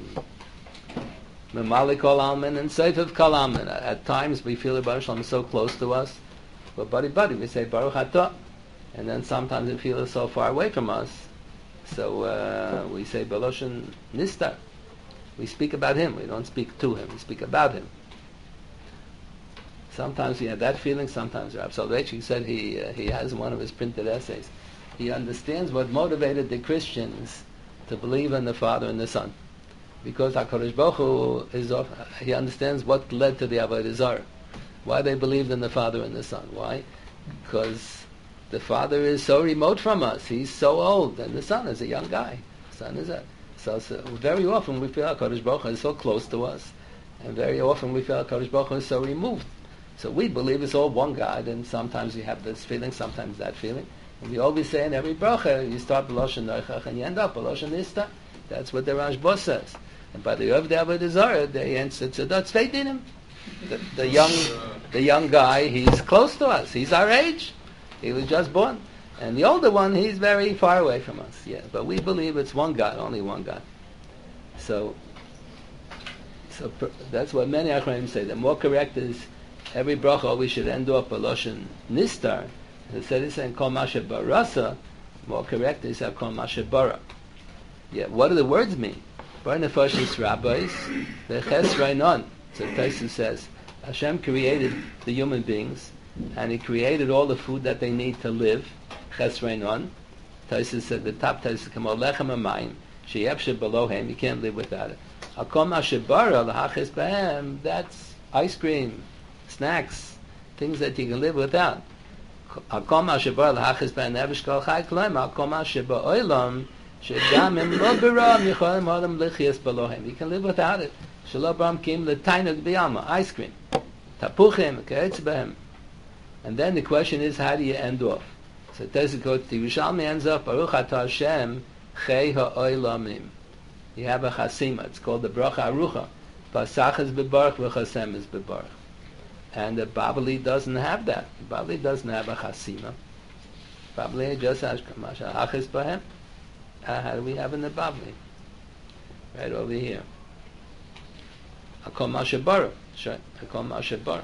Memali Kol Almin and Seif of Kol Almin. At times we feel the Baruch Shalom is so close to us, but buddy, we say Baruch Atah, and then sometimes we feel it's so far away from us, so we say Baloshen Nistar. We speak about him, we don't speak to him, we speak about him. Sometimes we have that feeling, sometimes Rav Soloveitchik said he has one of his printed essays. He understands what motivated the Christians to believe in the Father and the Son. Because HaKadosh Baruch Hu he understands what led to the Avodah Zarah. Why they believed in the Father and the Son. Why? Because the Father is so remote from us. He's so old, and the Son is a young guy. The Son is that. So very often we feel HaKadosh Baruch Hu is so close to us, and very often we feel HaKadosh Baruch Hu is so removed. So we believe it's all one God, and sometimes we have this feeling, sometimes that feeling. And we always say in every bracha, you start B'Loshen Noichach and you end up B'Loshen Nista. That's what the Rashba says. And by the Yov Avodah Zarah, they answer to that's faith in him. The young guy, he's close to us. He's our age. He was just born. And the older one, he's very far away from us. Yeah, but we believe it's one God, only one God. So that's what many Achronim say. The more correct is every bracha we should end up B'Loshen Nistar. Instead of saying Kol Mashe Barasa, more correct is have Kol Mashe Bara. Yeah, what do the words mean? Bar Nefashis Rabbis, V'ches Reinon. So Taisus says, Hashem created the human beings, and He created all the food that they need to live. Ches Reinon. Taisus said, the top Taisus, Kamo Lechem Amayim, Sheyepshe Belohem, you can't live without it. Hakol Mashe Bara, L'Hachis Behem, that's ice cream, snacks, things that you can live without. Hakol Mashe Bara, L'Hachis Behem, Nevesh Kol Chai Kloim, Hakol Mashe Ba'olam, Shegamim Lo Beram, Yecholim Hodam Lichias Belohem. You can live without it. Shelo Bram Kim L'Tainug B'Yama, ice cream, Tapuchim, Keretz Behem. And then the question is, how do you end off? So Taisus goes to Yerushalmi ends up, Baruch Atah Hashem, Chei Ha'olamim. You have a chasima. It's called the bracha arucha. Pasach is bebarach, v'chasem is bebarach. And the Babali doesn't have that. The Babali doesn't have a chasima. Babali just has kamasha achis bahem. How do we have in the Babali? Right over here. Hakol Mashe Bara. Sure. Hakol Mashe Bara.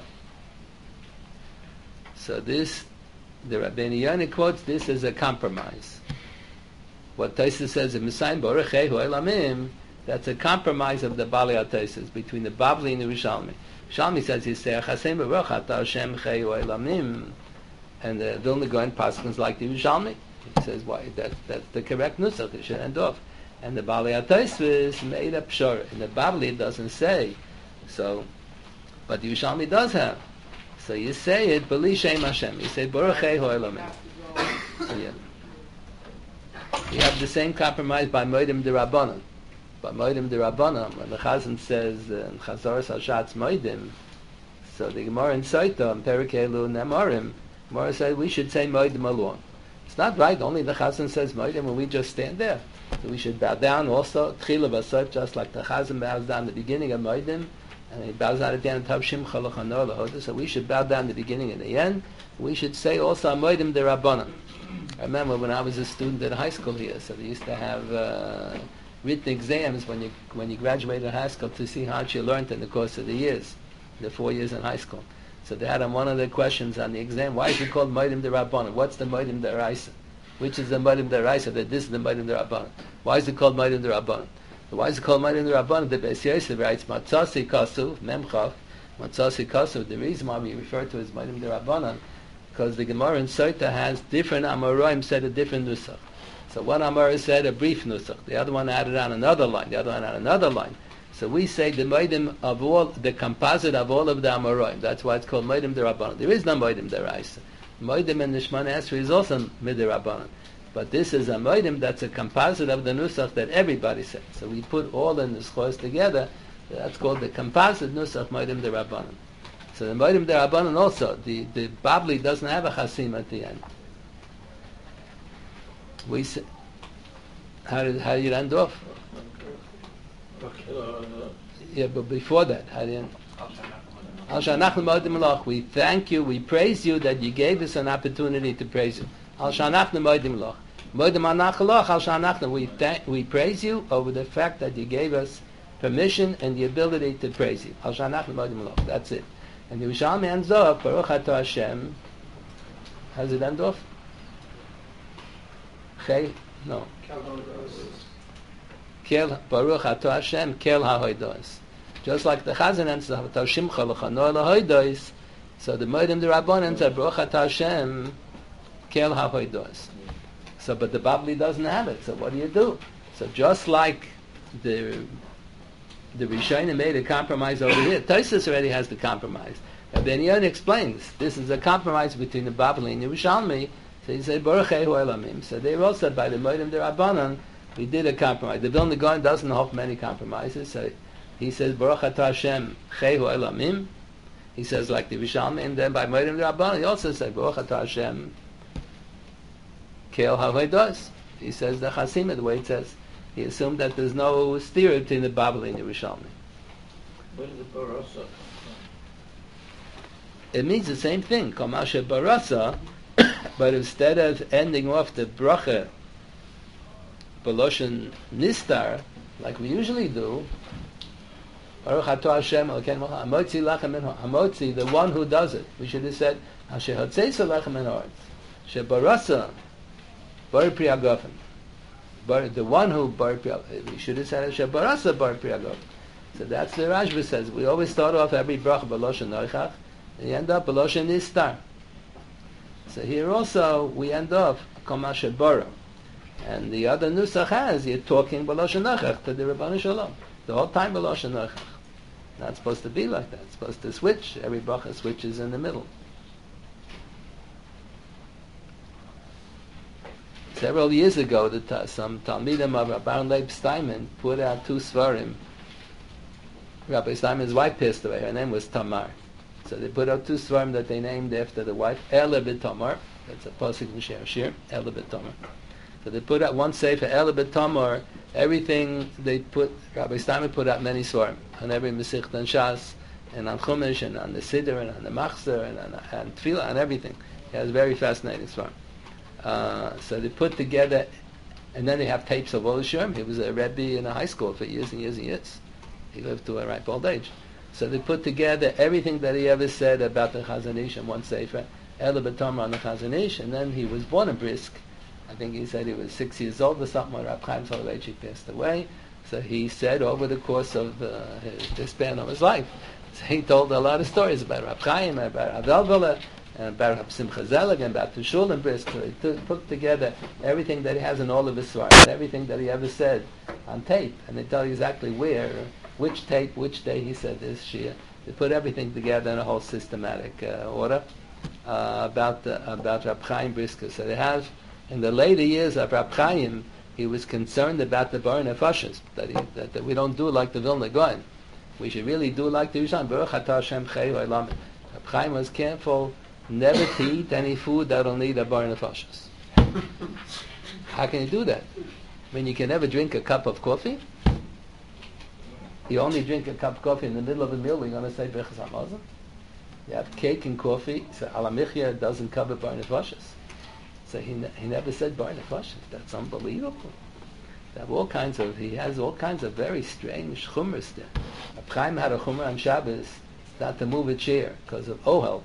So this, the Rabbeinu Yonah quotes this as a compromise. What Taisus says in Messiah Baruch Hehu Elamim, that's a compromise of the Bali Taisus between the Babli and the Rishalmi. Rishalmi says he says Chasem Baruch Atah Hashem Hehu Elamim, and the Vilna Gaon paskins like the Rishalmi. He says why that's the correct nusach. It should end off. And the Bali Taisus made a pshor, and the Babli doesn't say so, but the Rishalmi does have. So you say it Bali Shem Hashem. You say Baruch Hehu Elamim. So yeah. You have the same compromise by Moedim D'Rabbanan. By Moedim D'Rabbanan, when the Chazan says in Chazoros Hashatz Moedim, so the Gemara in Saita, in Perikei Elu Nemorim, Gemara said we should say Moedim alone. It's not right, only the Chazan says Moedim and we just stand there. So we should bow down also, Tchila V'Soif, just like the Chazan bows down at the beginning of Moedim, and he bows down at the end of Tav Shimcha L'Chanor L'Hoda, so we should bow down at the beginning and the end. We should say also Moedim D'Rabbanan. I remember when I was a student at high school here, so they used to have written exams when you graduated high school to see how much you learned in the course of the years, the 4 years in high school. So they had on one of the questions on the exam, why is it called Moedim D'Rabbanan? What's the Moedim D'Oraisa? Which is the Moedim D'Oraisa? That this is the Moedim D'Rabbanan. Why is it called Moedim D'Rabbanan? Why is it called Moedim D'Rabbanan? The Beis Yosef writes, Matzasi Kasuv, Memchav, Matzasi Kasuv. The reason why we refer to it as Moedim D'Rabbanan, because the Gemara in Soita has different Amoraim said a different nusach. So one Amora said a brief nusach, the other one added on another line, the other one on another line. So we say the Moedim of all, the composite of all of the Amoraim. That's why it's called Moedim D'Rabbanan. There is no Moedim D'Oraisa. Moedim in the Shemona Esrei is also Midirabbanan. But this is a moedim that's a composite of the nusach that everybody says. So we put all the nuschos together. That's called the composite nusach moedim derabanan. So the moedim derabanan also, the Babli doesn't have a chasim at the end. We say, how do you end off? Yeah, but before that, how do you? We thank you, we praise you that you gave us an opportunity to praise you. We praise you over the fact that you gave us permission and the ability to praise you. That's it. And the Yerushalmi ends off, Baruch Atah Hashem. How does it end off? No. Kel Baruch Atah Hashem, Kel HaHoidos. Just like the Chazan ends off, Shimcha L'chanor L'Hoidos. So the Moedim D'Rabbanan said, Baruch Atah Hashem, Kel HaHoidos. So, but the Babli doesn't have it. So what do? So just like the Rishonim made a compromise over here, Tosfos already has the compromise. Rabbi Yochanan explains this is a compromise between the Babli and the Yerushalmi. So he said Baruch Hu Elamim. So they wrote that by the Moedim D'Rabbanan we did a compromise. The Vilna Gaon doesn't hold many compromises. So he says Baruch Atah Hashem Hu Elamim. He says like the Yerushalmi, and then by Moedim D'Rabbanan he also said Baruch Atah Hashem Kel HaHoidos. He says the Chasim, the way it says. He assumed that there's no steer between the Babli and the Yerushalmi. What is the Barasa? It means the same thing, Kamasha Barasa, but instead of ending off the bracha Baloshan Nistar, like we usually do, Baruch Atah Hashem Hamotzi Lachem Min Hamotzi, the one who does it. We should have said Asher Hotzeisa Lachem Min Haaretz. She Barasa Bar Priyagofen. The one who Bar Priyagofen. We should have said Asher Barasa Bar Priyagofen. So that's the Rashba says. We always start off every bracha Baloshan Noichach, and you end up Baloshan Nistar. So here also we end off Kamasha Bara. And the other Nusach has, you're talking Baloshan Noichach to the Rabbanu Shalom. The whole time Baloshan Noichach. Not supposed to be like that. It's supposed to switch. Every bracha switches in the middle. Several years ago, some Talmidim of Rabbi Leib Steinman put out two Svarim. Rabbi Steinman's wife passed away. Her name was Tamar. So they put out two Svarim that they named after the wife, Ela B'Tamar. That's a pasuk in Shir, Ela B'Tamar. So they put out one sefer, Ela B'Tamar. Everything they put, Rabbi Steinman put out many Svarim on every Masechta and Shas, and on Chumash, and on the Siddur, and on the Machzor, and on Tefillah, and everything. He has very fascinating Svarim. So they put together, and then they have tapes of all the Shurim. He was a Rebbe in a high school for years and years and years. He lived to a ripe old age. So they put together everything that he ever said about the Chazon Ish in one sefer, Ela B'Tamar on the Chazon Ish, and then he was born in Brisk. I think he said he was 6 years old or something when Rab Chaim Soloveitchik passed away. So he said over the course of the span of his life, so he told a lot of stories about Rab Chaim, about Rav Elveler, and about Rab Simcha Zelig, and about Tushul and Brisk. So he put together everything that he has in all of his svarim, everything that he ever said on tape, and they tell you exactly where, which tape, which day he said this shia. They put everything together in a whole systematic order about Rab Chaim Brisker. So they have, in the later years of Rab Chaim, he was concerned about the Bar Nefashos, that we don't do like the Vilna Gaon. We should really do like the Yushan. Baruch Atah Hashem Chei Olam. Rab Chaim was careful never to eat any food that will need a Bar Nefashos. How can you do that? I mean, you can never drink a cup of coffee. You only drink a cup of coffee in the middle of a meal, we're going to say Birchas Hamazon. You have cake and coffee, so Alamichya doesn't cover Bar Nefashos. So he never said Bar Nefashos. That's unbelievable. He has all kinds of very strange chumras there. Reb Chaim had a chumrah on Shabbos not to move a chair because of ohel.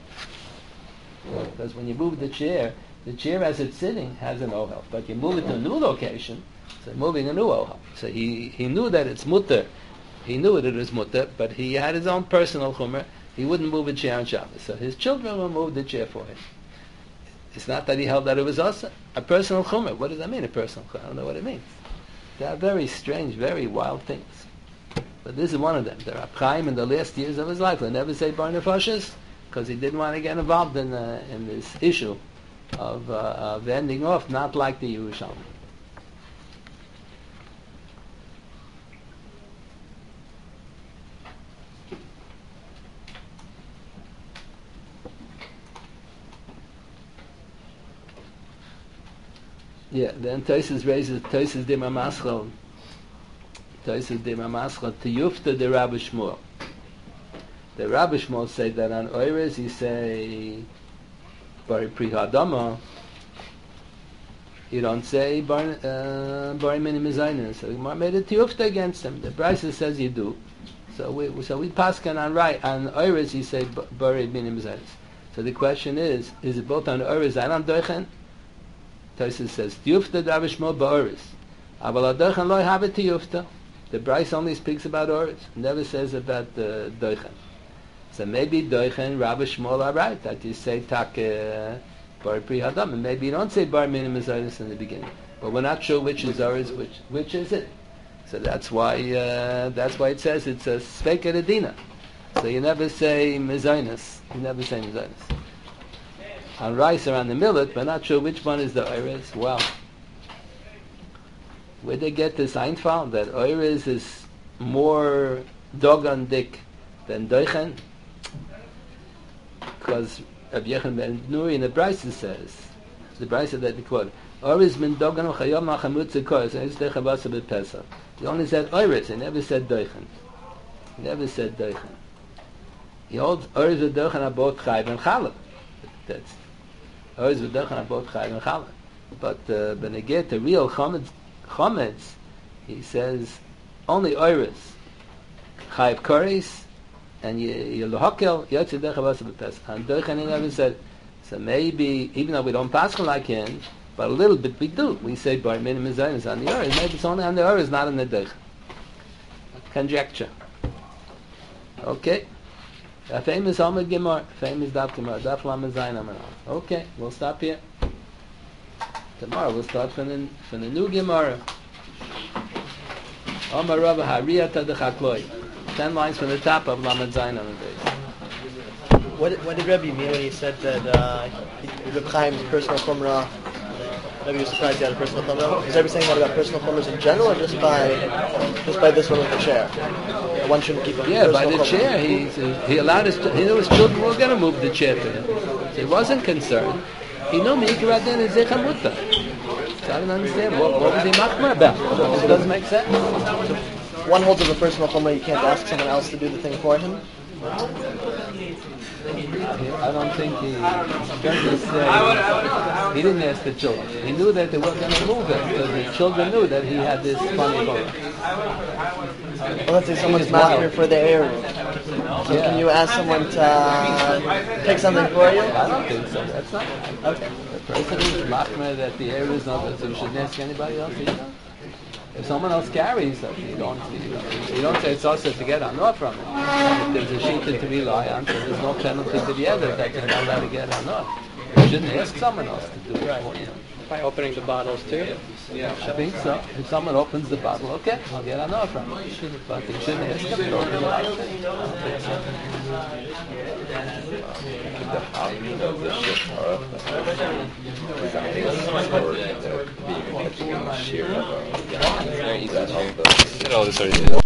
Because when you move the chair as it's sitting has an ohel. But you move it to a new location, so moving a new ohel. So he knew that it's mutter. He knew it was mutter, but he had his own personal chumrah. He wouldn't move a chair on Shabbos. So his children would move the chair for him. It's not that he held that it was also a personal chumrah. What does that mean, a personal chumrah? I don't know what it means. They are very strange, very wild things. But this is one of them. The Rab Chaim in the last years of his life will never say Bar Nefashos because he didn't want to get involved in this issue of ending off, not like the Yerushalmi. Yeah, then Tosfos raises Tosfos Dima Maschal. Tosfos Dima Maschal Tiyufta the Rabbi Shmuel. The Rabbi Shmuel say that on Oires he say Bari Pri Hadama. You don't say Bari Mini Mizayna. So Gemara made a Tiyufta against him. The Brisa says you do. So we paskan on right on Oires he say Bari Mini Mizayna. So the question is it both on Oires and on Doichen? Tosfos says Tiyufta Rabbi Shmuel ba'oris. Aval adoichen lo have it Tiyufta. The Bryce only speaks about oris, never says about the doichen. So maybe doichen Rabbi Shmuel are right that you say tak bar pri hadam, and maybe you don't say bar minim azoris in the beginning. But we're not sure which is oris, which is it. So that's why it says it's a sveka edina. So you never say mezainis. You never say mezainis. On rice or on the millet, but not sure which one is the oris. Well, where they get this Einfall that oris is more dogandik than doichen, because Rabbi Yechon ben Nuri in the Brisa says, the Brisa that they quote, oris min dogan uchayom achamutze kors, and it's dechabasa b'pesach. He only said oris, he never said doichen. He never said doichen. He holds oris and doichen are both chayv and chalab. That's oris and doichen are both chayv and chalab. But when they get to real chometz, he says only oris, chayv koris, and Yelohakel Yotze Dechavasa B'Pesach. And Doichen he never said. So maybe, even though we don't pass like him, but a little bit we do. We say Bar Minim Mizayim on the Oris. Maybe it's only on the Oris, not on the Doichen. Conjecture. Okay. A famous Amud Gemara, famous Daf Gemara, Daf Lamed Zayin Amud. Okay, we'll stop here. Tomorrow we'll start from the new Gemara. Amar Rabba Hariyata Dechakloi. 10 lines from the top of Lamed Zayin on the base. What did Rebbe mean when he said that Reb Chaim's personal chumrah, Rebbe was surprised he had a personal chumrah? Is Rebbe saying that about personal chumrahs in general, or just by this one with the chair? One shouldn't keep a personal by the chumrah. Chair. He allowed he knew his children were going to move the chair to him. So he wasn't concerned. He knew Mikra Din is Zechamuta. So I don't understand. What was he machmir about? It doesn't make sense. So one holds of a personal chumrah, you can't ask someone else to do the thing for him? I don't think he didn't ask the children. He knew that they weren't going to move it, because the children knew that he had this funny book. Well, let's say someone's master for the area. So can you ask someone to take something for you? I don't think so. That's not Okay. the person who's machmir that the area is not, so you shouldn't ask anybody else either. If someone else carries, you don't say it's also to get anor from it. If there's a sheet to rely on, so there's no penalty to the other that you're not allowed to get anor. You shouldn't ask someone else to do it for you. By opening the bottles too? Yeah, I think so. If someone opens the bottle, okay, I'll get anor from it. But you shouldn't ask them to open the bottle. All this already.